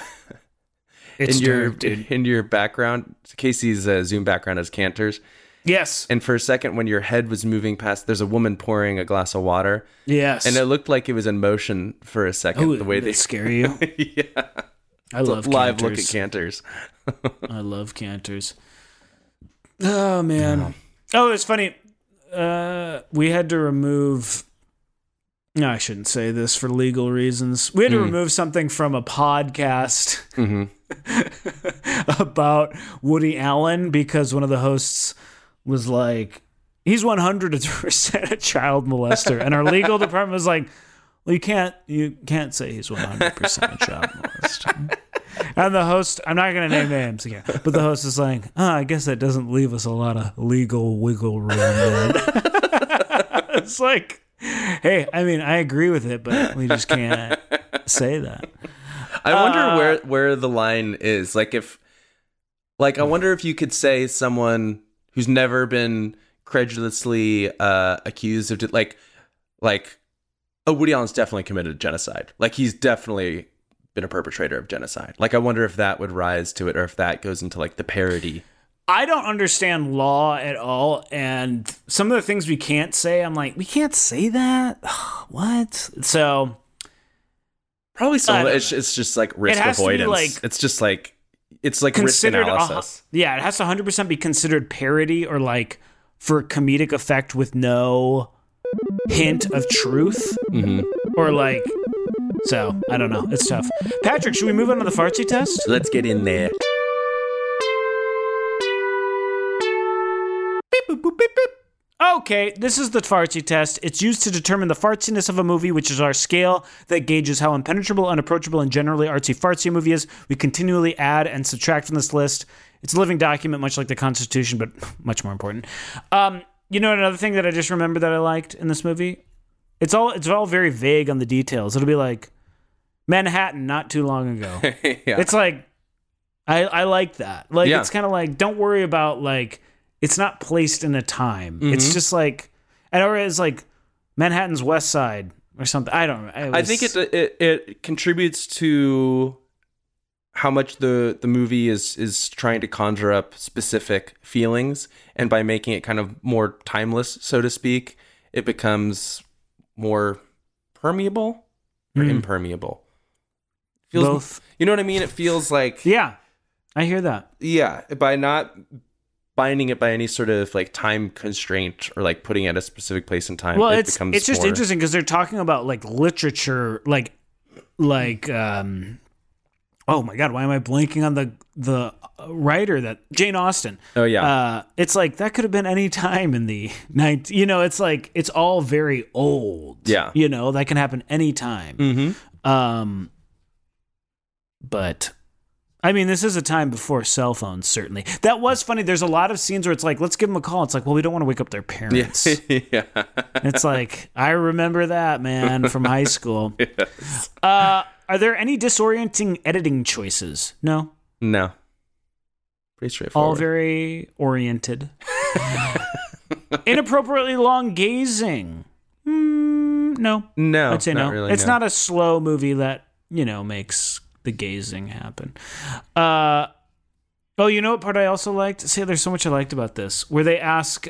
C: in your background, Casey's Zoom background is Cantors.
B: Yes.
C: And for a second, when your head was moving past, there's a woman pouring a glass of water.
B: Yes.
C: And it looked like it was in motion for a second.
B: Oh,
C: the way they
B: scare you.
C: Yeah.
B: I love
C: live
B: Cantors.
C: look at Cantors.
B: I love Cantors. Oh man. Oh, it's funny. We had to remove. No, I shouldn't say this for legal reasons. We had to remove something from a podcast about Woody Allen because one of the hosts was like, he's 100% a child molester. And our legal department was like, well, you can't say he's 100% a child molester. And the host, I'm not going to name names again, but the host is like, I guess that doesn't leave us a lot of legal wiggle room then. It's like, hey, I mean, I agree with it, but we just can't say that.
C: I wonder where the line is. I wonder if you could say someone who's never been credulously accused of Woody Allen's definitely committed genocide. Like, he's definitely been a perpetrator of genocide. Like, I wonder if that would rise to it, or if that goes into like the parody.
B: I don't understand law at all, and some of the things we can't say, I'm like, we can't say that? What? So
C: probably some of it's just like risk avoidance. It's just like, it's like risk analysis.
B: It has to 100% be considered parody, or like for comedic effect with no hint of truth. Or like, so I don't know. It's tough. Patrick, should we move on to the fartsy test?
C: Let's get in there.
B: Okay, this is the fartsy test. It's used to determine the fartsiness of a movie, which is our scale that gauges how impenetrable, unapproachable, and generally artsy-fartsy a movie is. We continually add and subtract from this list. It's a living document, much like the Constitution, but much more important. You know, another thing that I just remembered that I liked in this movie? It's all very vague on the details. It'll be like, Manhattan not too long ago.
C: Yeah.
B: It's like, I like that. Like, It's kind of like, don't worry about like, it's not placed in a time. It's just like, or it's like Manhattan's West Side or something. I don't know.
C: I think it contributes to how much the movie is trying to conjure up specific feelings, and by making it kind of more timeless, so to speak, it becomes more permeable or impermeable. Feels,
B: both.
C: You know what I mean? It feels like,
B: yeah, I hear that.
C: Yeah, by not binding it by any sort of like time constraint or like putting it at a specific place in time.
B: Well,
C: it becomes
B: it's just
C: more
B: interesting because they're talking about like literature, like oh my God, why am I blanking on the writer that Jane Austen?
C: Oh yeah.
B: It's like that could have been any time in the 19, you know, it's like it's all very old.
C: Yeah.
B: You know, that can happen anytime. But I mean, this is a time before cell phones, certainly. That was funny. There's a lot of scenes where it's like, let's give them a call. It's like, well, we don't want to wake up their parents.
C: Yeah.
B: It's like, I remember that, man, from high school.
C: Yes.
B: Are there any disorienting editing choices? No.
C: Pretty straightforward.
B: All very oriented. Inappropriately long gazing. No. I'd say no.
C: Really,
B: it's not a slow movie that, you know, makes the gazing happen. Oh, you know what part I also liked? See, there's so much I liked about this, where they ask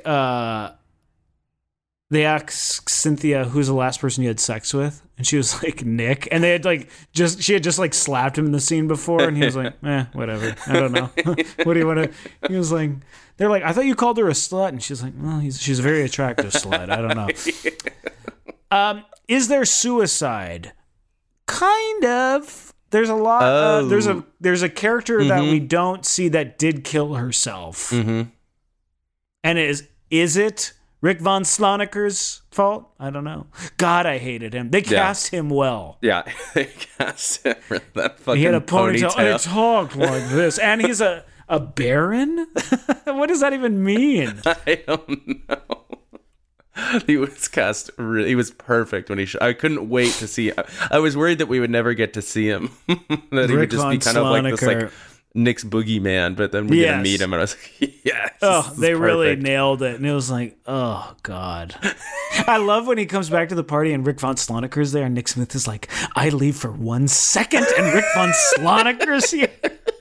B: Cynthia, who's the last person you had sex with, and she was like, Nick, and they had she had just slapped him in the scene before, and he was like, whatever, I don't know. What do you want to? He was like, they're like, I thought you called her a slut, and she's like, well, she's a very attractive slut. I don't know. Is there suicide? Kind of. There's a lot. There's a character that we don't see that did kill herself. And is it Rick Von Sloneker's fault? I don't know. God, I hated him. They cast him well.
C: Yeah, they cast him for that fucking
B: He had a ponytail.
C: ponytail.
B: And he talked like this. And he's a baron? What does that even mean?
C: I don't know. He was cast. He was perfect when I couldn't wait to see. I was worried that we would never get to see him. That he would just be kind of like this, like Nick's boogeyman. But then we get to meet him, and I was like, yes.
B: Oh, they really nailed it. And it was like, oh God. I love when he comes back to the party and Rick Von Sloneker's there, and Nick Smith is like, I leave for 1 second, and Rick Von Sloneker's here.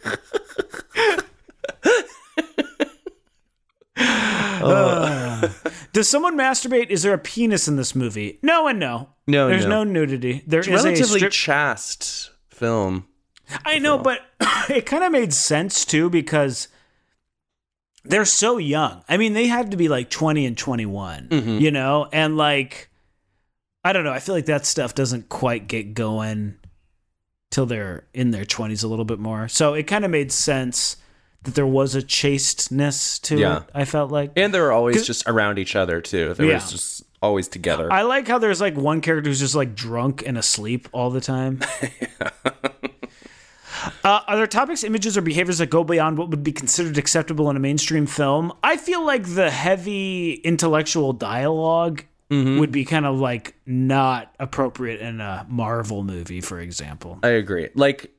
B: Does someone masturbate? Is there a penis in this movie? No and no.
C: No,
B: there's no nudity. There
C: it's
B: is
C: relatively
B: a
C: chaste film.
B: I know, but it kind of made sense too because they're so young. I mean, they had to be like 20 and 21, you know, and like I don't know. I feel like that stuff doesn't quite get going till they're in their 20s a little bit more. So it kind of made sense that there was a chasteness to it, I felt like. And
C: they were always just around each other, too. They were just always together.
B: I like how there's like one character who's just like drunk and asleep all the time. Are there topics, images, or behaviors that go beyond what would be considered acceptable in a mainstream film? I feel like the heavy intellectual dialogue would be kind of like not appropriate in a Marvel movie, for example.
C: I agree. Like,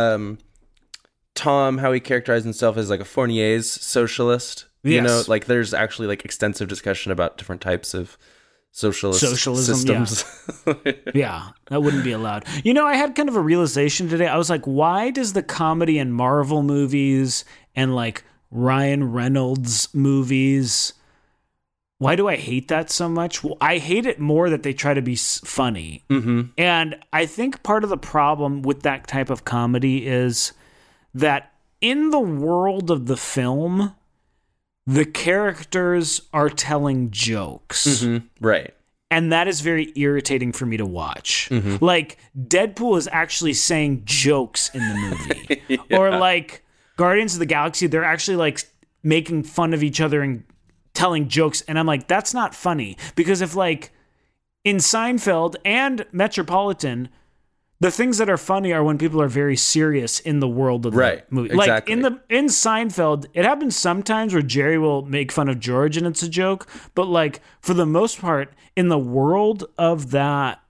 C: Tom, how he characterized himself as like a Fournier's socialist. You know, like there's actually like extensive discussion about different types of socialism systems.
B: Yeah, that wouldn't be allowed. You know, I had kind of a realization today. I was like, why does the comedy in Marvel movies and like Ryan Reynolds movies, why do I hate that so much? Well, I hate it more that they try to be funny. And I think part of the problem with that type of comedy is that in the world of the film, the characters are telling jokes.
C: Right.
B: And that is very irritating for me to watch. Like, Deadpool is actually saying jokes in the movie. Or like Guardians of the Galaxy, they're actually like making fun of each other and telling jokes. And I'm like, that's not funny. Because if like in Seinfeld and Metropolitan, the things that are funny are when people are very serious in the world of the movie.
C: Exactly.
B: Like in Seinfeld, it happens sometimes where Jerry will make fun of George and it's a joke, but like for the most part, in the world of that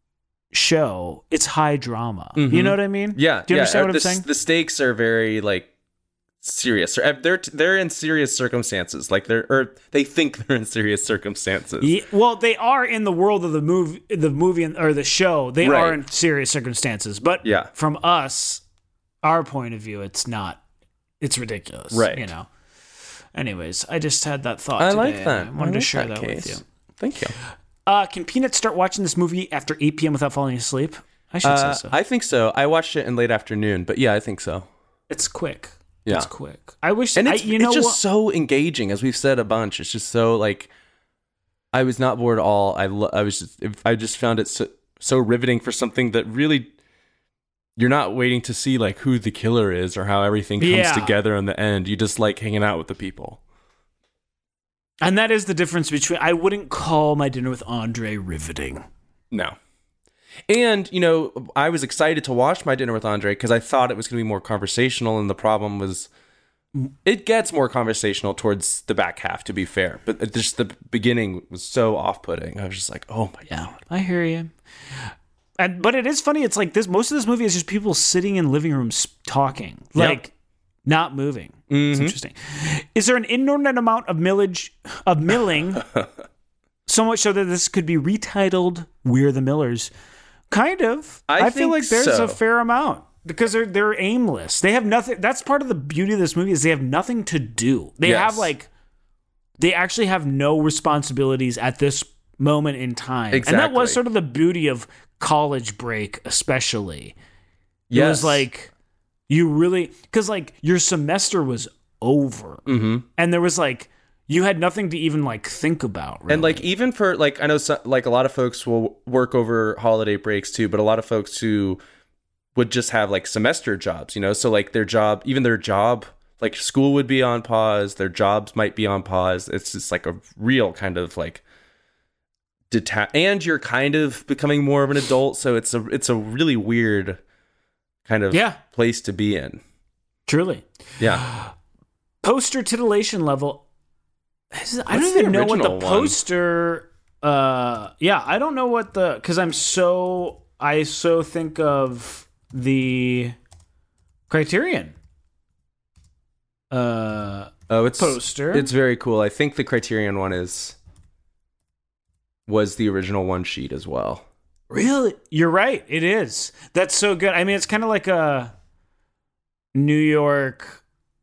B: show, it's high drama. You know what I mean?
C: Yeah.
B: Do you understand what I'm saying?
C: The stakes are very like serious. They're in serious circumstances. Like they think they're in serious circumstances.
B: Yeah, well, they are in the world of the movie or the show. They are in serious circumstances. But from us, our point of view, it's not. It's ridiculous. Right. You know. Anyways, I just had that thought today.
C: Like that.
B: I wanted to share that with you.
C: Thank you.
B: Can Peanuts start watching this movie after 8 p.m. without falling asleep? I should say so.
C: I think so. I watched it in late afternoon, but yeah, I think so.
B: It's quick.
C: Yeah.
B: It's quick. I wish,
C: and it's just so engaging, as we've said a bunch. It's just so like, I was not bored at all. I just found it so riveting for something that really, you're not waiting to see like who the killer is or how everything comes together in the end. You just like hanging out with the people.
B: And that is the difference between, I wouldn't call My Dinner with Andre riveting.
C: No. And, you know, I was excited to watch My Dinner with Andre because I thought it was going to be more conversational, and the problem was it gets more conversational towards the back half, to be fair. But just the beginning was so off-putting. I was just like, oh my God.
B: I hear you. But it is funny. It's like this. Most of this movie is just people sitting in living rooms talking, like not moving. It's interesting. Is there an inordinate amount of milling, so much so that this could be retitled "We're the Millers"? Kind of. I feel like there's a fair amount because they're aimless. They have nothing. That's part of the beauty of this movie is they have nothing to do. They have they actually have no responsibilities at this moment in time.
C: Exactly.
B: And that was sort of the beauty of College Break, especially. It was like you really, because like your semester was over, and there was like you had nothing to even like think about. Really.
C: And like even for like I know like a lot of folks will work over holiday breaks too, but a lot of folks who would just have like semester jobs, you know, so like their job Like school would be on pause, their jobs might be on pause. It's just like a real kind of like and you're kind of becoming more of an adult, so it's a really weird kind of place to be in.
B: Truly.
C: Yeah.
B: Poster titillation level. I don't even know what the poster. I don't know what because I so think of the Criterion.
C: It's
B: poster.
C: It's very cool. I think the Criterion one was the original one sheet as well.
B: Really? You're right. It is. That's so good. I mean, it's kind of like a New Yorker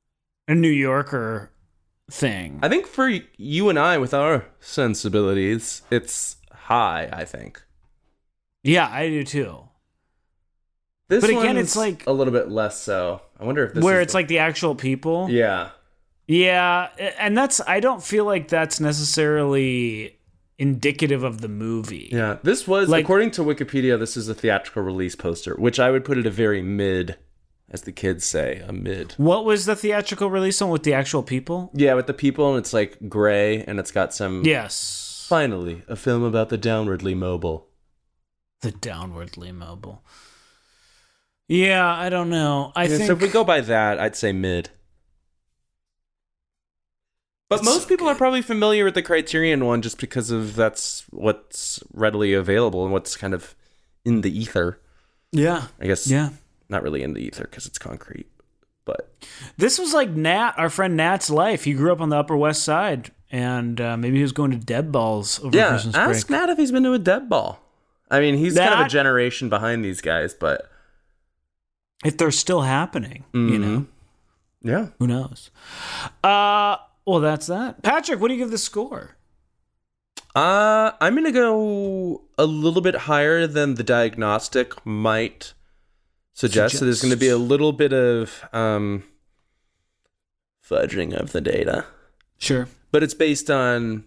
B: thing.
C: I think for you and I, with our sensibilities, it's high, I think.
B: Yeah, I do too.
C: But again, it's like a little bit less so. I wonder if this
B: where it's like the actual people.
C: Yeah.
B: Yeah, and I don't feel like that's necessarily indicative of the movie.
C: Yeah, this was, like, according to Wikipedia, this is a theatrical release poster, which I would put it a very mid, as the kids say, a mid.
B: What was the theatrical release one with the actual people?
C: Yeah, with the people, and it's like gray, and it's got some...
B: Yes.
C: Finally, a film about the downwardly mobile.
B: The downwardly mobile. Yeah, I don't know. I think...
C: So if we go by that, I'd say mid. But most people are probably familiar with the Criterion one just because of that's what's readily available and what's kind of in the ether.
B: Yeah.
C: I guess
B: not
C: really in the ether because it's concrete. But
B: this was like our friend Nat's life. He grew up on the Upper West Side, and maybe he was going to Deb Balls over Christmas break.
C: Ask Nat if he's been to a Deb Ball. I mean, he's kind of a generation behind these guys, but...
B: If they're still happening, you know?
C: Yeah.
B: Who knows? Well, that's that. Patrick, what do you give the score?
C: I'm going to go a little bit higher than the diagnostic might suggest. So there's going to be a little bit of fudging of the data.
B: Sure.
C: But it's based on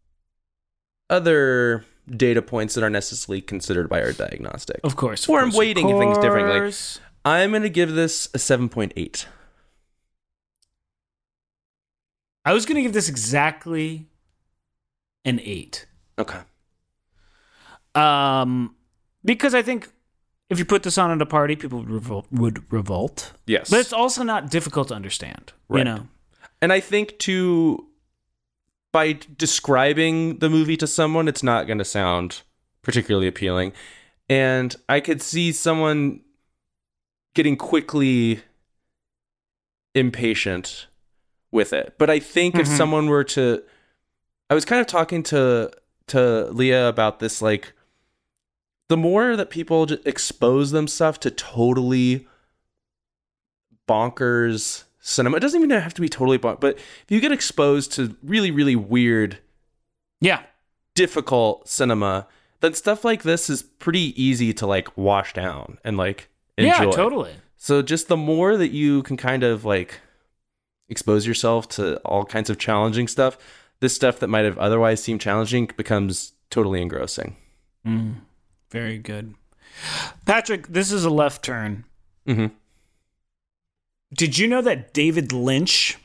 C: other data points that aren't necessarily considered by our diagnostic.
B: Of course.
C: Or I'm weighting things differently. I'm going to give this a 7.8.
B: I was going to give this exactly an 8.
C: Okay.
B: Because I think if you put this on at a party, people would revolt.
C: Yes.
B: But it's also not difficult to understand,
C: right.
B: You know?
C: And I think by describing the movie to someone, it's not going to sound particularly appealing. And I could see someone getting quickly impatient with it. But I think if someone were to... I was kind of talking to Leah about this, like, the more that people just expose themselves to totally bonkers cinema, it doesn't even have to be totally bonkers, but if you get exposed to really, really weird, difficult cinema, then stuff like this is pretty easy to, like, wash down and, like, enjoy.
B: Yeah, totally.
C: So just the more that you can kind of, like, expose yourself to all kinds of challenging stuff, this stuff that might have otherwise seemed challenging becomes totally engrossing.
B: Very good. Patrick, this is a left turn.
C: Mm-hmm.
B: Did you know that David Lynch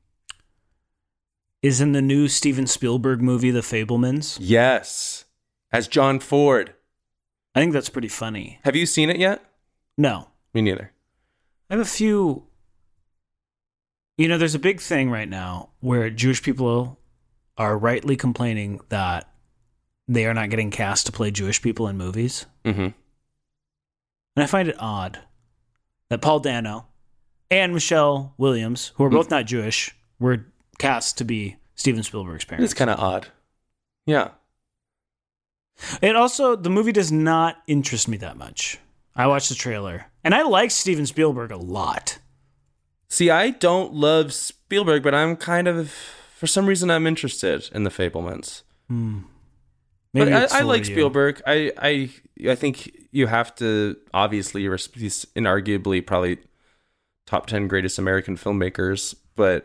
B: is in the new Steven Spielberg movie, The Fabelmans?
C: Yes. As John Ford.
B: I think that's pretty funny.
C: Have you seen it yet?
B: No.
C: Me neither.
B: I have a few... You know, there's a big thing right now where Jewish people are rightly complaining that they are not getting cast to play Jewish people in movies.
C: Mm-hmm.
B: And I find it odd that Paul Dano and Michelle Williams, who are both not Jewish, were cast to be Steven Spielberg's parents.
C: It's kind of odd. Yeah.
B: It also, the movie does not interest me that much. I watched the trailer, and I like Steven Spielberg a lot.
C: See, I don't love Spielberg, but I'm kind of, for some reason, I'm interested in The Fabelmans.
B: Maybe
C: but I like Spielberg. I think you have to, obviously, he's inarguably probably top 10 greatest American filmmakers, but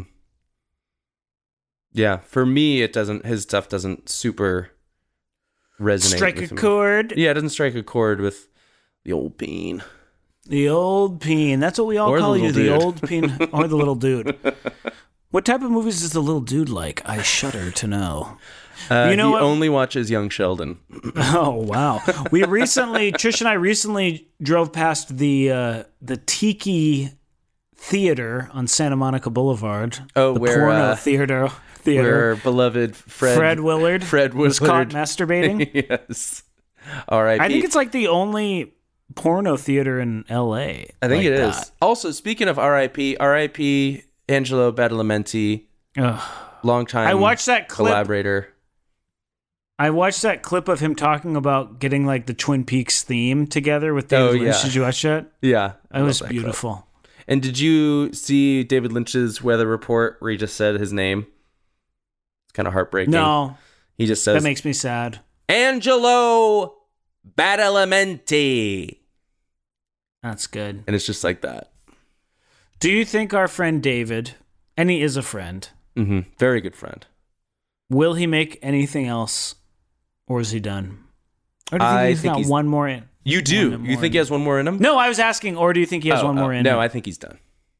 C: yeah, for me, his stuff doesn't super resonate
B: strike
C: with
B: a
C: me.
B: chord.
C: Yeah, it doesn't strike a chord with the old bean.
B: The old peen. That's what we all
C: Or the
B: call you,
C: little
B: the
C: dude.
B: old peen or the little dude. What type of movies does the little dude like? I shudder to know. You know
C: he
B: what?
C: only watches Young Sheldon.
B: Oh, wow. Trish and I recently drove past the Tiki Theater on Santa Monica Boulevard.
C: Oh,
B: the
C: where,
B: porno theater.
C: Where beloved
B: Fred Willard was caught masturbating.
C: Yes. R.I.P.
B: I think it's like the only porno theater in L.A.
C: I think
B: like
C: it is.
B: that.
C: Also, speaking of R.I.P. Angelo Badalamenti, longtime
B: I watched that clip.
C: collaborator.
B: I watched that clip of him talking about getting like the Twin Peaks theme together with David Lynch.
C: yeah.
B: Did you watch that?
C: Yeah.
B: It was beautiful.
C: And did you see David Lynch's weather report where he just said his name? It's kind of heartbreaking.
B: No,
C: He just says,
B: that makes me sad.
C: Angelo Badalamenti.
B: That's good.
C: And it's just like that.
B: Do you think our friend David, and he is a friend,
C: Very good friend.
B: will he make anything else, or is he done? Or do you think he's got one more in?
C: You do? You think he has one more in him?
B: No, I was asking, or do you think he has one more in?
C: No,
B: him?
C: I think he's done.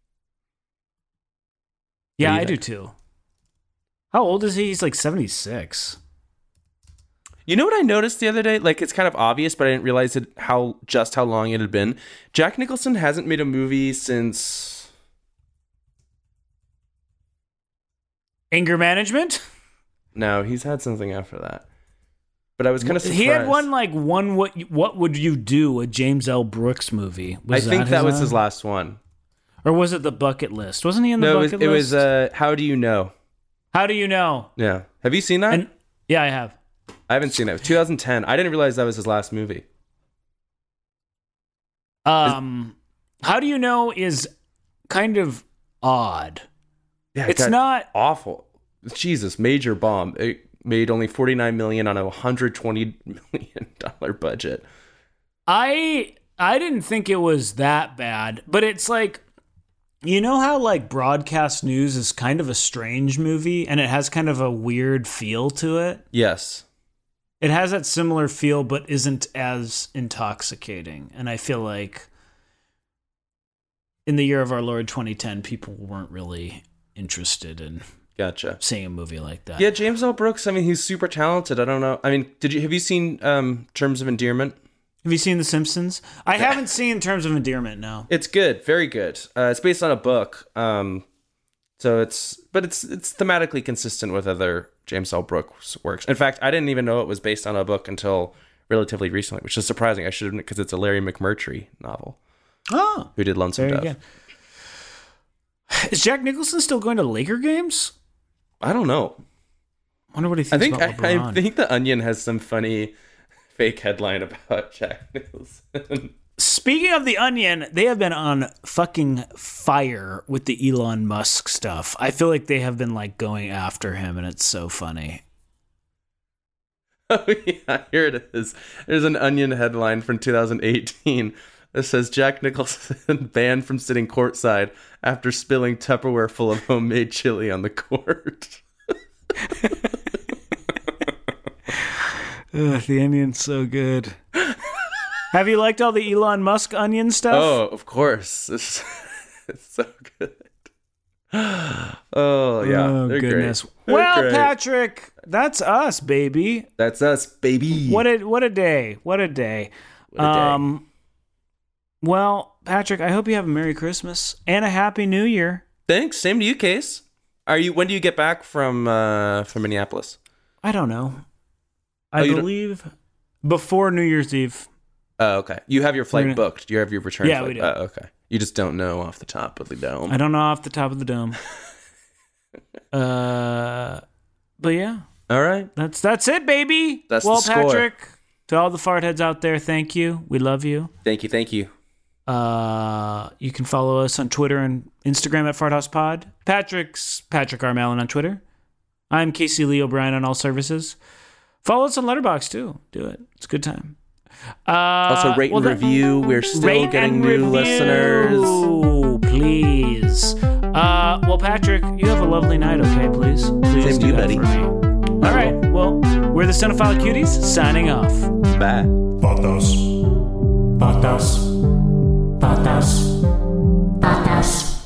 B: Yeah,
C: What do you
B: I do
C: think?
B: too. How old is he? He's like 76.
C: You know what I noticed the other day? Like, it's kind of obvious, but I didn't realize how long it had been. Jack Nicholson hasn't made a movie since...
B: Anger Management?
C: No, he's had something after that. But I was kind of surprised.
B: He had one What Would You Do, a James L. Brooks movie.
C: I think that was his last one.
B: Or was it The Bucket List? Wasn't he in the Bucket List?
C: It was How Do You Know?
B: How Do You Know?
C: Yeah. Have you seen that?
B: Yeah, I have.
C: I haven't seen it. It was 2010. I didn't realize that was his last movie.
B: How Do You Know is kind of odd.
C: Yeah,
B: It's not
C: awful. Jesus, major bomb. It made only $49 million on a $120 million budget.
B: I didn't think it was that bad, but it's like, you know how like Broadcast News is kind of a strange movie and it has kind of a weird feel to it?
C: Yes.
B: It has that similar feel, but isn't as intoxicating. And I feel like in the year of our Lord 2010, people weren't really interested in
C: Gotcha.
B: seeing a movie like that.
C: Yeah, James L. Brooks, I mean, he's super talented. I don't know. I mean, have you seen Terms of Endearment?
B: Have you seen The Simpsons? I haven't seen Terms of Endearment, no.
C: It's good, very good. It's based on a book, so it's thematically consistent with other James L. Brooks works. In fact, I didn't even know it was based on a book until relatively recently, which is surprising. I should have, because it's a Larry McMurtry novel.
B: Oh,
C: Who did Lonesome
B: very
C: Dove?
B: good. Is Jack Nicholson still going to Laker games?
C: I don't know.
B: Wonder what he thinks about LeBron.
C: I think The Onion has some funny fake headline about Jack Nicholson.
B: Speaking of The Onion, they have been on fucking fire with the Elon Musk stuff. I feel like they have been like going after him, and it's so funny.
C: Oh yeah, here it is. There's an Onion headline from 2018 that says Jack Nicholson banned from sitting courtside after spilling Tupperware full of homemade chili on the court.
B: Ugh, the Onion's so good. Have you liked all the Elon Musk Onion stuff?
C: Oh, of course. It's so good. Oh, yeah.
B: Oh,
C: they're
B: goodness.
C: great. They're
B: Well,
C: great.
B: Patrick, that's us, baby.
C: That's us, baby.
B: What a day. What a day.
C: What a day.
B: Well, Patrick, I hope you have a Merry Christmas and a Happy New Year.
C: Thanks. Same to you, Case. When do you get back from Minneapolis?
B: I don't know. I
C: you don't-
B: believe before New Year's Eve.
C: Oh, okay. You have your flight booked. You have your return
B: Yeah,
C: flight.
B: we do.
C: Oh, okay. You just don't know off the top of the dome.
B: I don't know off the top of the dome. But yeah,
C: All right.
B: that's it, baby.
C: That's
B: well,
C: the score.
B: Patrick, to all the fart heads out there, thank you. We love you.
C: Thank you. Thank you.
B: You can follow us on Twitter and Instagram at FartHousePod. Patrick's Patrick R. Mallon on Twitter. I'm Casey Lee O'Brien on all services. Follow us on Letterboxd too. Do it. It's a good time.
C: Also, rate and review. We're still
B: Rate
C: getting
B: and
C: new
B: review,
C: listeners.
B: please. Well, Patrick, you have a lovely night. Okay, please. Please
C: Same to
B: do
C: you,
B: that
C: buddy.
B: for me. All right. Well, we're the Cinephile Cuties signing off.
C: Bye.
A: Patas. Patas. patas, patas.